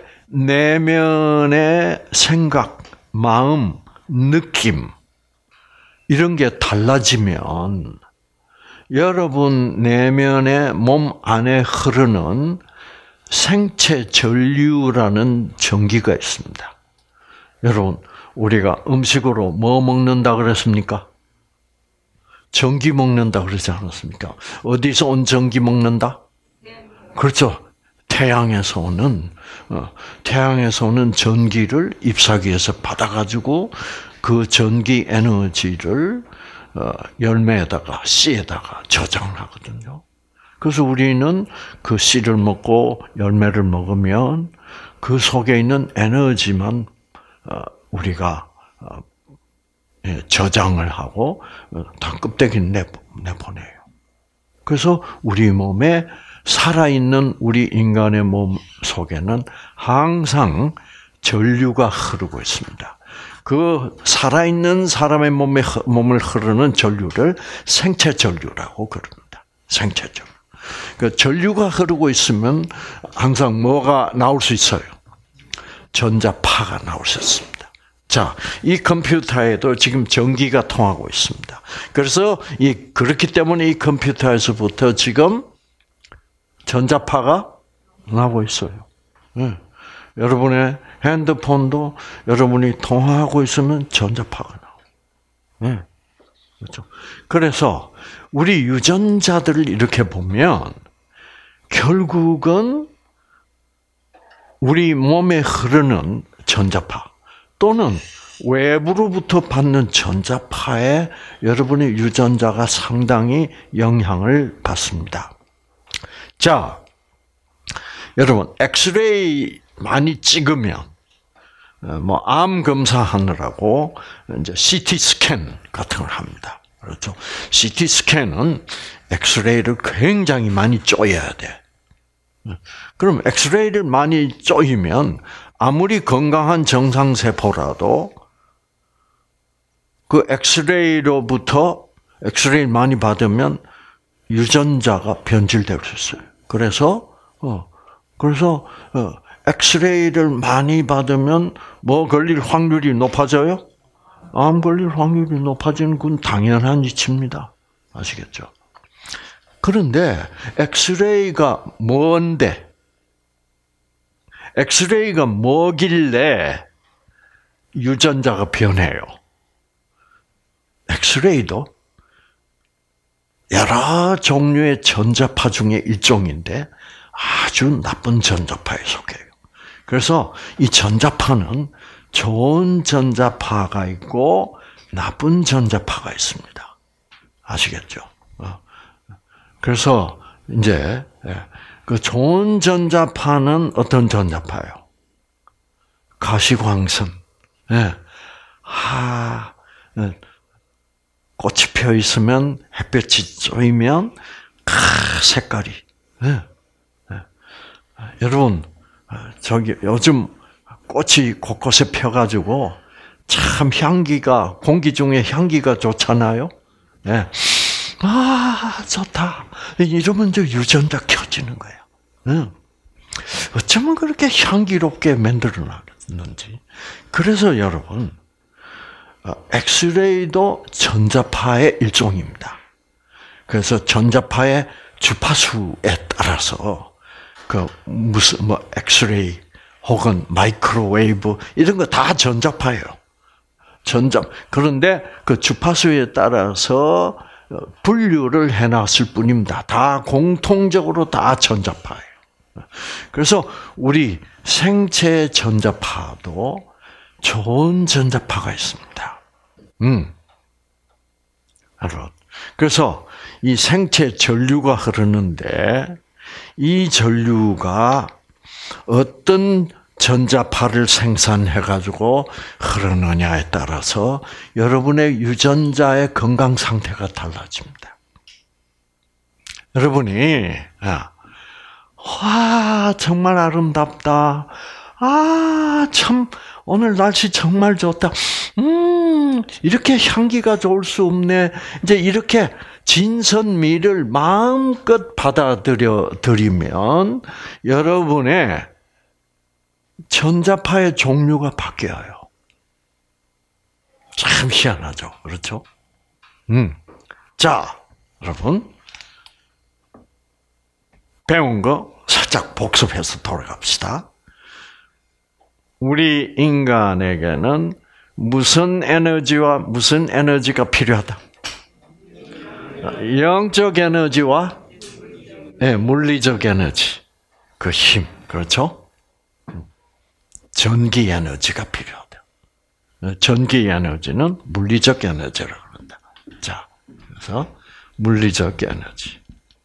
내면의 생각, 마음, 느낌, 이런 게 달라지면, 여러분 내면의 몸 안에 흐르는 생체 전류라는 전기가 있습니다. 여러분, 우리가 음식으로 뭐 먹는다 그랬습니까? 전기 먹는다 그러지 않았습니까? 어디서 온 전기 먹는다? 그렇죠. 태양에서 오는, 어, 태양에서 오는 전기를 잎사귀에서 받아가지고 그 전기 에너지를 어, 열매에다가 씨에다가 저장을 하거든요. 그래서 우리는 그 씨를 먹고 열매를 먹으면 그 속에 있는 에너지만 어, 우리가 어, 예, 저장을 하고 어, 다 껍데기를 내, 내보내요. 그래서 우리 몸에 살아있는 우리 인간의 몸 속에는 항상 전류가 흐르고 있습니다. 그 살아있는 사람의 몸에 몸을 흐르는 전류를 생체 전류라고 그럽니다. 생체 전류. 그 전류가 흐르고 있으면 항상 뭐가 나올 수 있어요? 전자파가 나올 수 있습니다. 자, 이 컴퓨터에도 지금 전기가 통하고 있습니다. 그래서 이 그렇기 때문에 이 컴퓨터에서부터 지금 전자파가 나오고 있어요. 네. 여러분의 핸드폰도 여러분이 통화하고 있으면 전자파가 나와요. 네. 그렇죠. 그래서 우리 유전자들을 이렇게 보면 결국은 우리 몸에 흐르는 전자파 또는 외부로부터 받는 전자파에 여러분의 유전자가 상당히 영향을 받습니다. 자, 여러분, 엑스레이 많이 찍으면, 뭐, 암 검사하느라고, 이제, 씨티 스캔 같은 걸 합니다. 그렇죠. 씨티 스캔은 엑스레이를 굉장히 많이 쪼여야 돼. 그럼 엑스레이를 많이 쪼이면, 아무리 건강한 정상세포라도, 그 엑스레이로부터, 엑스레이를 많이 받으면, 유전자가 변질될 수 있어요. 그래서, 어, 그래서, 어, 엑스레이를 많이 받으면 뭐 걸릴 확률이 높아져요? 암 걸릴 확률이 높아지는 건 당연한 이치입니다. 아시겠죠? 그런데 엑스레이가 뭔데? 엑스레이가 뭐길래 유전자가 변해요? 엑스레이도 여러 종류의 전자파 중에 일종인데 아주 나쁜 전자파에 속해요. 그래서 이 전자파는 좋은 전자파가 있고 나쁜 전자파가 있습니다. 아시겠죠? 그래서 이제 그 좋은 전자파는 어떤 전자파예요? 가시광선. 하, 꽃이 펴 있으면 햇볕이 쏘이면 크, 색깔이. 여러분, 저기 요즘 꽃이 곳곳에 펴가지고 참 향기가 공기 중에 향기가 좋잖아요. 네. 아 좋다. 이러면 저 유전자 켜지는 거예요. 네. 어쩌면 그렇게 향기롭게 만들어놨는지. 그래서 여러분, 엑스레이도 전자파의 일종입니다. 그래서 전자파의 주파수에 따라서 그 무슨 뭐 엑스레이 혹은 마이크로웨이브 이런 거 다 전자파예요. 전자. 그런데 그 주파수에 따라서 분류를 해놨을 뿐입니다. 다 공통적으로 다 전자파예요. 그래서 우리 생체 전자파도 좋은 전자파가 있습니다. 음. 그래서 이 생체 전류가 흐르는데 이 전류가 어떤 전자파를 생산해가지고 흐르느냐에 따라서 여러분의 유전자의 건강 상태가 달라집니다. 여러분이, 와, 정말 아름답다. 아, 참, 오늘 날씨 정말 좋다. 음, 이렇게 향기가 좋을 수 없네. 이제 이렇게 진선미를 마음껏 받아들여 드리면 여러분의 전자파의 종류가 바뀌어요. 참 희한하죠. 그렇죠? 음. 자, 여러분. 배운 거 살짝 복습해서 돌아갑시다. 우리 인간에게는 무슨 에너지와 무슨 에너지가 필요하다? 영적 에너지와 네, 물리적 에너지. 그 힘. 그렇죠? 전기 에너지가 필요하다. 전기 에너지는 물리적 에너지라고 합니다. 자, 그래서 물리적 에너지.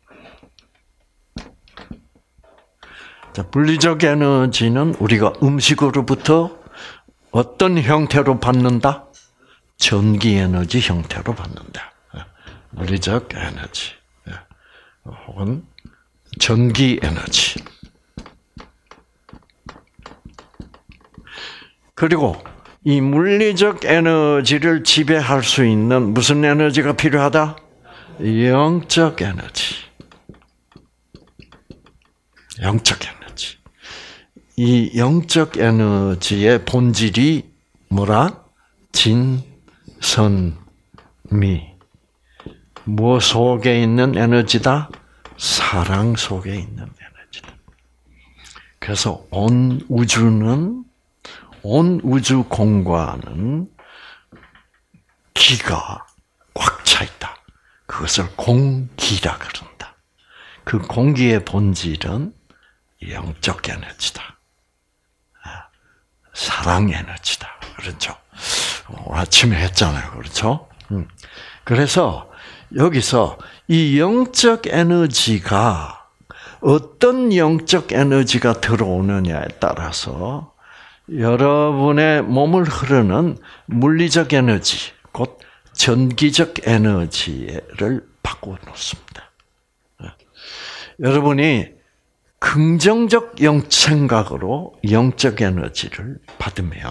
자, 물리적 에너지는 우리가 음식으로부터 어떤 형태로 받는다? 전기 에너지 형태로 받는다. 물리적 에너지. 혹은 전기 에너지. 그리고 이 물리적 에너지를 지배할 수 있는 무슨 에너지가 필요하다? 영적 에너지. 영적 에너지. 이 영적 에너지의 본질이 뭐라? 진, 선, 미. 무엇 속에 있는 에너지다? 사랑 속에 있는 에너지다. 그래서 온 우주는, 온 우주 공간은 기가 꽉 차 있다. 그것을 공기라 그런다. 그 공기의 본질은 영적 에너지다. 사랑 에너지다. 그렇죠? 아침에 했잖아요. 그렇죠? 그래서 여기서 이 영적 에너지가 어떤 영적 에너지가 들어오느냐에 따라서 여러분의 몸을 흐르는 물리적 에너지, 곧 전기적 에너지를 바꾸어 놓습니다. 여러분이 긍정적 영 생각으로 영적 에너지를 받으면,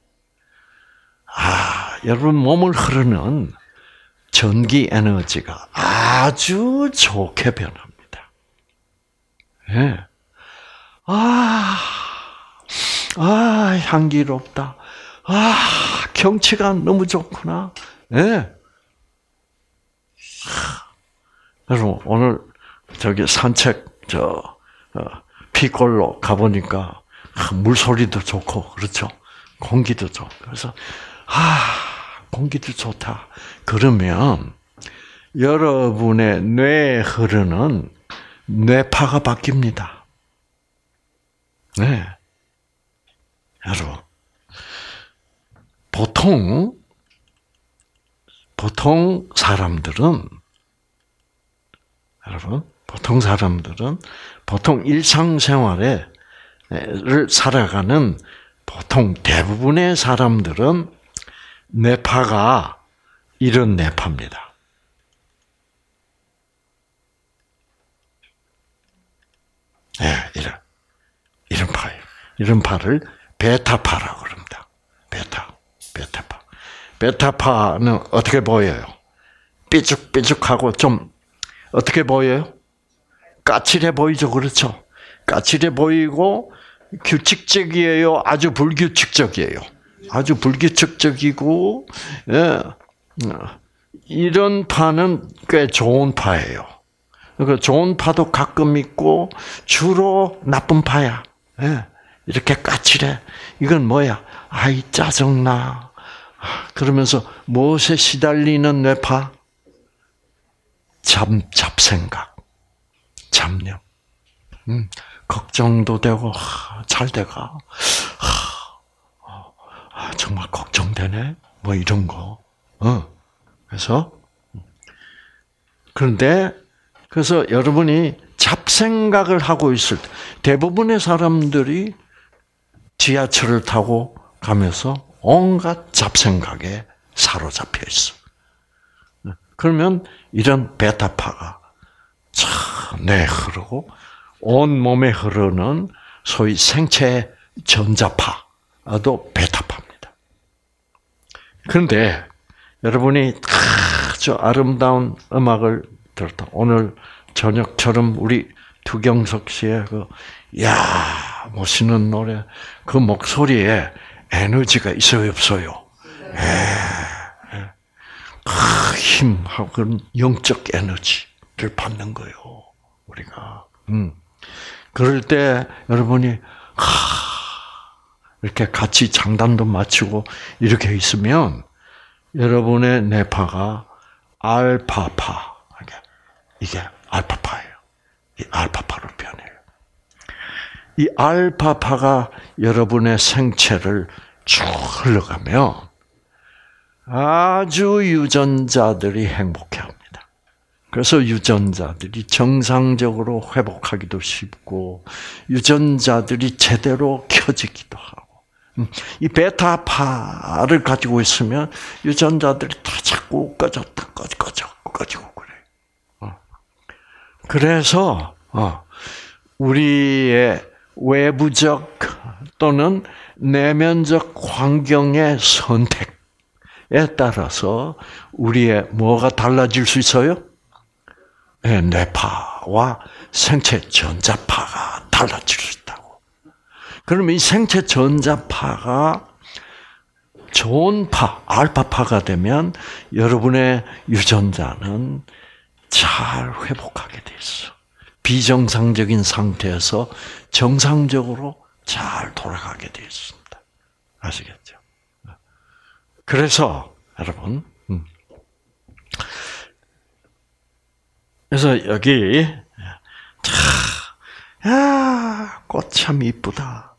아, 여러분 몸을 흐르는 전기 에너지가 아주 좋게 변합니다. 예. 네. 아, 아, 향기롭다. 아, 경치가 너무 좋구나. 예. 네. 여러분, 오늘 저기 산책, 저, 어, 피골로 가보니까 물소리도 좋고, 그렇죠? 공기도 좋고. 그래서, 아, 공기도 좋다. 그러면 여러분의 뇌에 흐르는 뇌파가 바뀝니다. 네. 여러분, 보통, 보통 사람들은, 여러분, 보통 사람들은, 보통 일상생활에, 를 살아가는 보통 대부분의 사람들은 뇌파가 이런 뇌파입니다. 예, 네, 이런, 이런 파예요. 이런 파를 베타파라고 그럽니다. 베타, 베타파. 베타파는 어떻게 보여요? 삐죽삐죽하고 좀, 어떻게 보여요? 까칠해 보이죠? 그렇죠? 까칠해 보이고, 규칙적이에요? 아주 불규칙적이에요? 아주 불규칙적이고, 예. 이런 파는 꽤 좋은 파예요. 그러니까 좋은 파도 가끔 있고, 주로 나쁜 파야. 예. 이렇게 까칠해. 이건 뭐야? 아이, 짜증나. 그러면서 무엇에 시달리는 뇌파? 잡, 잡생각. 잡념. 음, 걱정도 되고, 하, 잘 돼가. 하, 아, 정말 걱정되네? 뭐 이런 거. 어. 그래서, 그런데, 그래서 여러분이 잡생각을 하고 있을 때, 대부분의 사람들이 지하철을 타고 가면서 온갖 잡생각에 사로잡혀 있어. 그러면 이런 베타파가 뇌에 흐르고 온 몸에 흐르는 소위 생체 전자파도 베타파입니다. 그런데 여러분이 아주 아름다운 음악을 들었다. 오늘 저녁처럼 우리 두경석 씨의 그, 야, 멋있는 노래, 그 목소리에 에너지가 있어요, 없어요? 예, 예. 아, 힘하고 그런 영적 에너지를 받는 거예요, 우리가. 음. 그럴 때 여러분이 하, 이렇게 같이 장단도 맞추고 이렇게 있으면 여러분의 뇌파가 알파파, 이게 알파파예요. 이 알파파로 변해요. 이 알파파가 여러분의 생체를 쭉 흘러가면 아주 유전자들이 행복해합니다. 그래서 유전자들이 정상적으로 회복하기도 쉽고 유전자들이 제대로 켜지기도 하고, 이 베타파를 가지고 있으면 유전자들이 다 자꾸 꺼졌다 꺼져 꺼져 꺼지고 그래. 그래서 어, 우리의 외부적 또는 내면적 환경의 선택에 따라서 우리의 뭐가 달라질 수 있어요? 네, 뇌파와 생체 전자파가 달라질 수 있다고. 그러면 이 생체 전자파가 좋은 파, 알파파가 되면 여러분의 유전자는 잘 회복하게 돼 있어. 비정상적인 상태에서 정상적으로 잘 돌아가게 되어 있습니다. 아시겠죠? 그래서 여러분, 그래서 여기 자, 야, 꽃 참 이쁘다.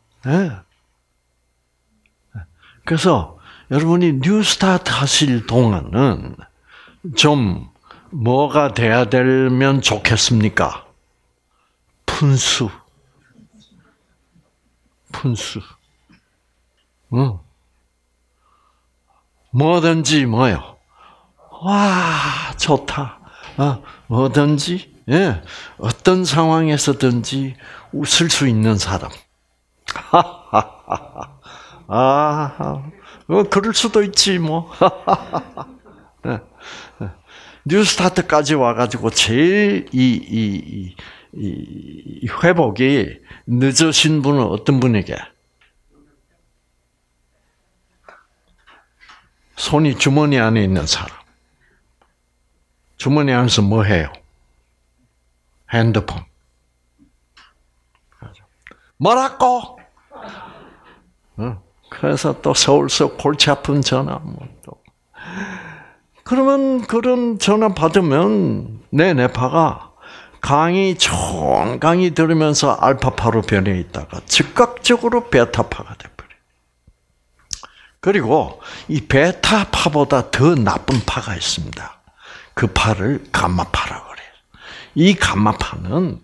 그래서 여러분이 뉴스타트 하실 동안은 좀 뭐가 돼야 되면 좋겠습니까? 푼수. 푼수. 응. 뭐든지 뭐요. 와, 좋다. 아, 뭐든지, 예, 어떤 상황에서든지 웃을 수 있는 사람. 하하하하. 아, 어, 그럴 수도 있지, 뭐. 뉴스타트까지 와가지고 제일 이, 이, 이, 이 회복이 늦으신 분은 어떤 분에게? 손이 주머니 안에 있는 사람. 주머니 안에서 뭐 해요? 핸드폰. 뭐라고? 그래서 또 서울서 골치 아픈 전화, 뭐 또. 그러면 그런 전화 받으면 내 뇌파가 강의, 좋은 강의 들으면서 알파파로 변해 있다가 즉각적으로 베타파가 돼버려. 그리고 이 베타파보다 더 나쁜 파가 있습니다. 그 파를 감마파라고 그래요. 이 감마파는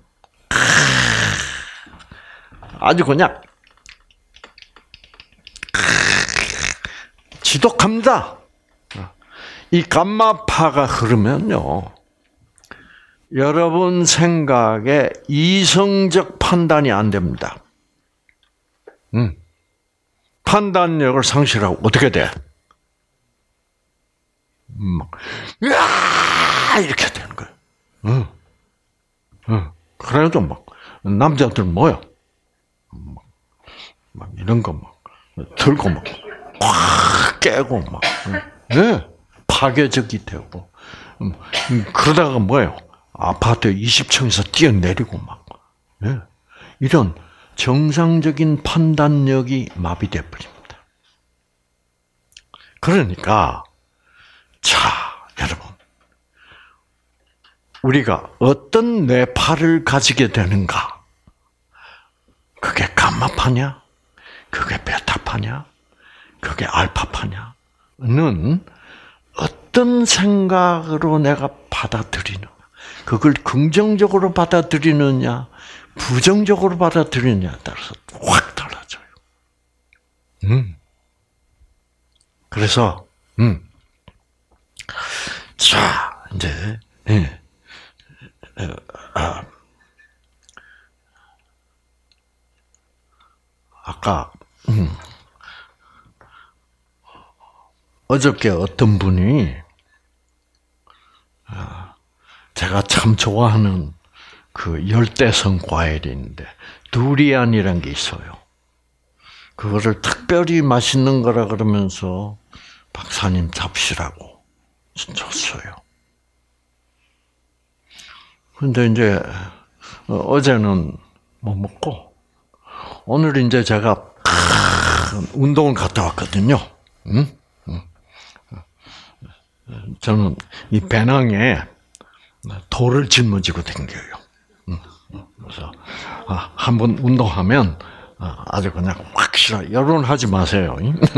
아주 그냥 지독합니다. 이 감마파가 흐르면요, 여러분 생각에 이성적 판단이 안 됩니다. 음. 판단력을 상실하고 어떻게 돼? 막, 으아! 이렇게 되는 거예요. 응. 응. 그래도 막, 남자들 뭐요? 막, 막 이런 거 막, 들고 막, 꽉 깨고 막, 네. 파괴적이 되고, 그러다가 뭐예요? 아파트 이십 층에서 뛰어내리고 막, 네. 이런 정상적인 판단력이 마비되어 버립니다. 그러니까, 자, 여러분, 우리가 어떤 뇌파를 가지게 되는가? 그게 감마파냐? 그게 베타파냐? 그게 알파파냐?는 어떤 생각으로 내가 받아들이느냐, 그걸 긍정적으로 받아들이느냐, 부정적으로 받아들이느냐에 따라서 확 달라져요. 음. 그래서, 음. 자, 이제, 예. 아, 아까, 음. 어저께 어떤 분이, 제가 참 좋아하는 그 열대성 과일이 있는데, 두리안이라는 게 있어요. 그거를 특별히 맛있는 거라 그러면서 박사님 잡수라고 줬어요. 근데 이제 어제는 못 먹고, 오늘 이제 제가 운동을 갔다 왔거든요. 응? 저는 이 배낭에 돌을 짊어지고 다녀요. 그래서 한번 운동하면 아주 그냥 확실하게, 여러분 하지 마세요.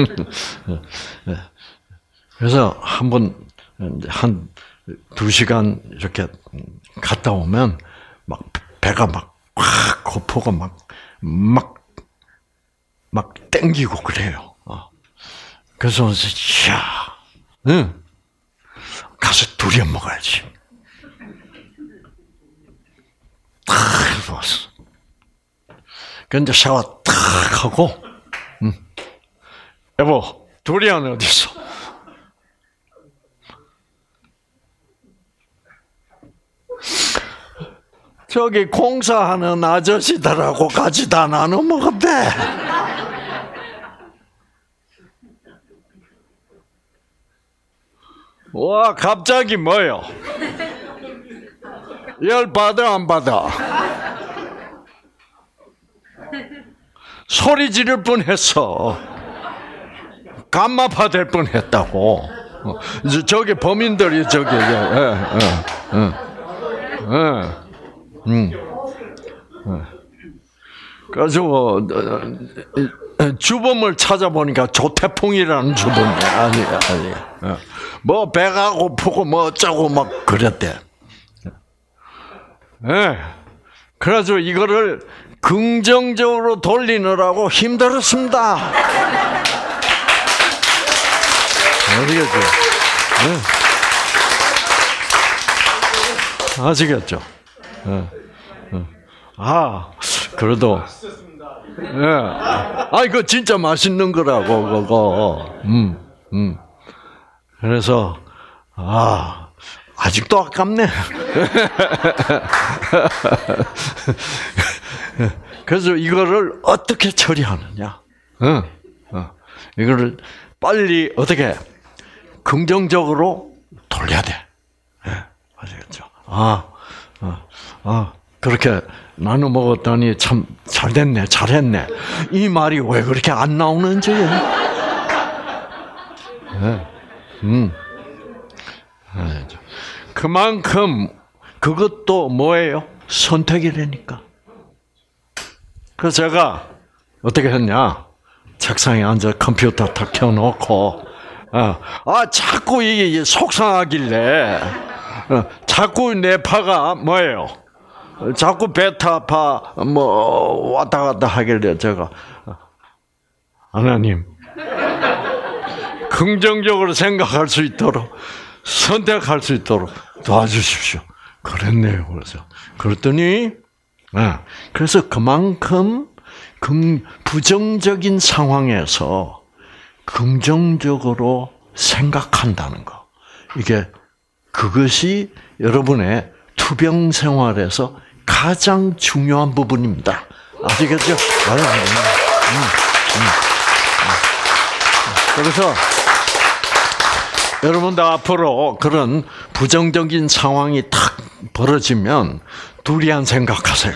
그래서 한번 한 두 시간 이렇게 갔다 오면 막 배가 막 확 고프고 막 막 막 땡기고 그래요. 그래서 야, 응, 가서 두리안 먹어야지. 딱 왔어. 근데 샤워 탁 하고, 음. 여보, 두리안 어디 있어? 저기 공사하는 아저씨들하고 같이 다 나눠 먹었대. 와, 갑자기 뭐요? 열 받아 안 받아? 소리 지를 뻔했어. 감마파 될 뻔했다고. 저기 범인들이 저기, 예, 예, 예, 예. 음. 그래서 주범을 찾아보니까 조태풍이라는 주범이 아니야, 아니야. 뭐 배가 고프고 뭐 어쩌고 막 그랬대. 예. 그래서 이거를 긍정적으로 돌리느라고 힘들었습니다. 아시겠죠? 네. 아시겠죠? 네. 아, 그래도, 예. 아, 이거 진짜 맛있는 거라고, 그거. 음, 음. 그래서, 아, 아직도 아깝네. 그래서 이거를 어떻게 처리하느냐? 어, 어. 이거를 빨리 어떻게 긍정적으로 돌려야 돼. 예, 아시겠죠? 아, 아, 아, 그렇게 나눠 먹었더니 참 잘됐네, 잘했네. 이 말이 왜 그렇게 안 나오는지. 예, 음, 아시죠? 그만큼 그것도 뭐예요? 선택이라니까. 그래서 제가 어떻게 했냐? 책상에 앉아 컴퓨터 탁 켜놓고, 어, 아 자꾸 이게 속상하길래, 어, 자꾸 내 파가 뭐예요? 자꾸 베타파 뭐 왔다 갔다 하길래 제가 하나님 긍정적으로 생각할 수 있도록 선택할 수 있도록 도와주십시오. 그랬네요. 그래서 그랬더니 네, 그래서 그만큼 긍, 부정적인 상황에서 긍정적으로 생각한다는 거. 이게 그것이 여러분의 투병 생활에서 가장 중요한 부분입니다. 아시겠죠? 음, 음, 음. 그래서 여러분도 앞으로 그런 부정적인 상황이 탁 벌어지면 두리안 생각하세요.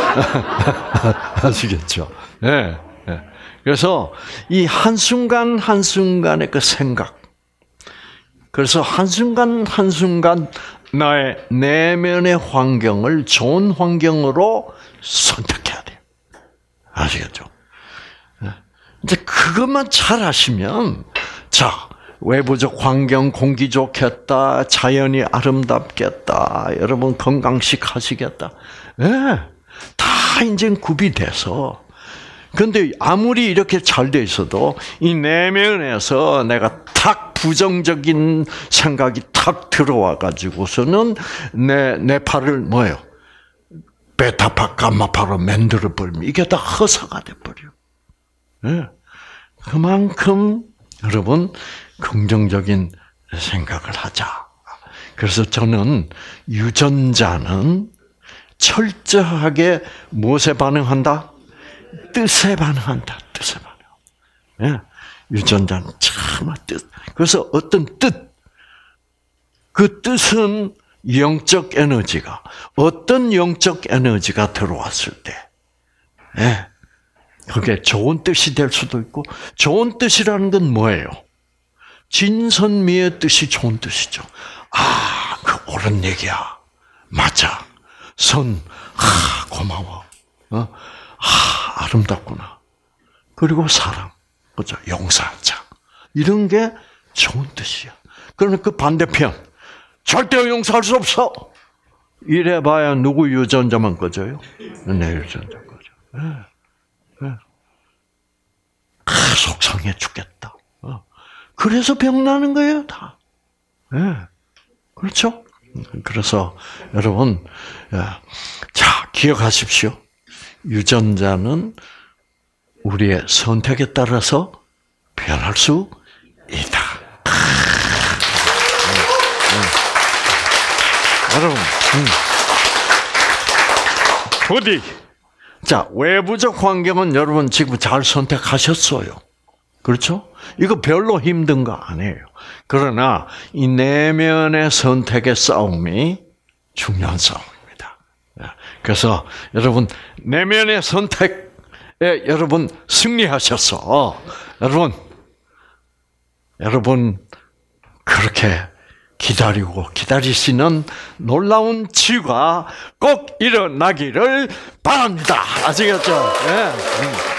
아시겠죠? 네, 네. 그래서 이 한순간 한순간의 그 생각. 그래서 한순간 한순간 나의 내면의 환경을 좋은 환경으로 선택해야 돼요. 아시겠죠? 이제 그것만 잘 하시면, 자, 외부적 환경, 공기 좋겠다, 자연이 아름답겠다, 여러분 건강식 하시겠다. 예, 네, 다 이제 구비돼서. 근데 아무리 이렇게 잘 돼 있어도 이 내면에서 내가 탁 부정적인 생각이 탁 들어와 가지고서는 내, 내 팔을 뭐예요? 베타파, 감마파로 만들어 버리면 이게 다 허사가 돼 버려. 예. 그만큼 여러분 긍정적인 생각을 하자. 그래서 저는 유전자는 철저하게 무엇에 반응한다? 뜻에 반응한다. 뜻에 반응. 예. 유전자는 참 뜻. 그래서 어떤 뜻, 그 뜻은 영적 에너지가, 어떤 영적 에너지가 들어왔을 때, 예. 그게 좋은 뜻이 될 수도 있고, 좋은 뜻이라는 건 뭐예요? 진선미의 뜻이 좋은 뜻이죠. 아, 그 옳은 얘기야. 맞아. 선, 아, 고마워. 어? 아, 아름답구나. 그리고 사랑, 그죠? 용서하자. 이런 게 좋은 뜻이야. 그러나 그 반대편, 절대 용서할 수 없어. 이래봐야 누구 유전자만 꺼져요? 내 유전자 꺼져. 네. 네. 아, 속상해 죽겠다. 어. 그래서 병나는 거예요, 다. 네. 그렇죠? 그래서 여러분, 자, 기억하십시오. 유전자는 우리의 선택에 따라서 변할 수 있다. 음, 음. 여러분, 음. 부디 자 외부적 환경은 여러분 지금 잘 선택하셨어요. 그렇죠? 이거 별로 힘든 거 아니에요. 그러나 이 내면의 선택의 싸움이 중요한 싸움입니다. 그래서 여러분 내면의 선택에 여러분 승리하셨어. 여러분, 여러분 그렇게 기다리고 기다리시는 놀라운 치유가 꼭 일어나기를 바랍니다. 아시겠죠? 네.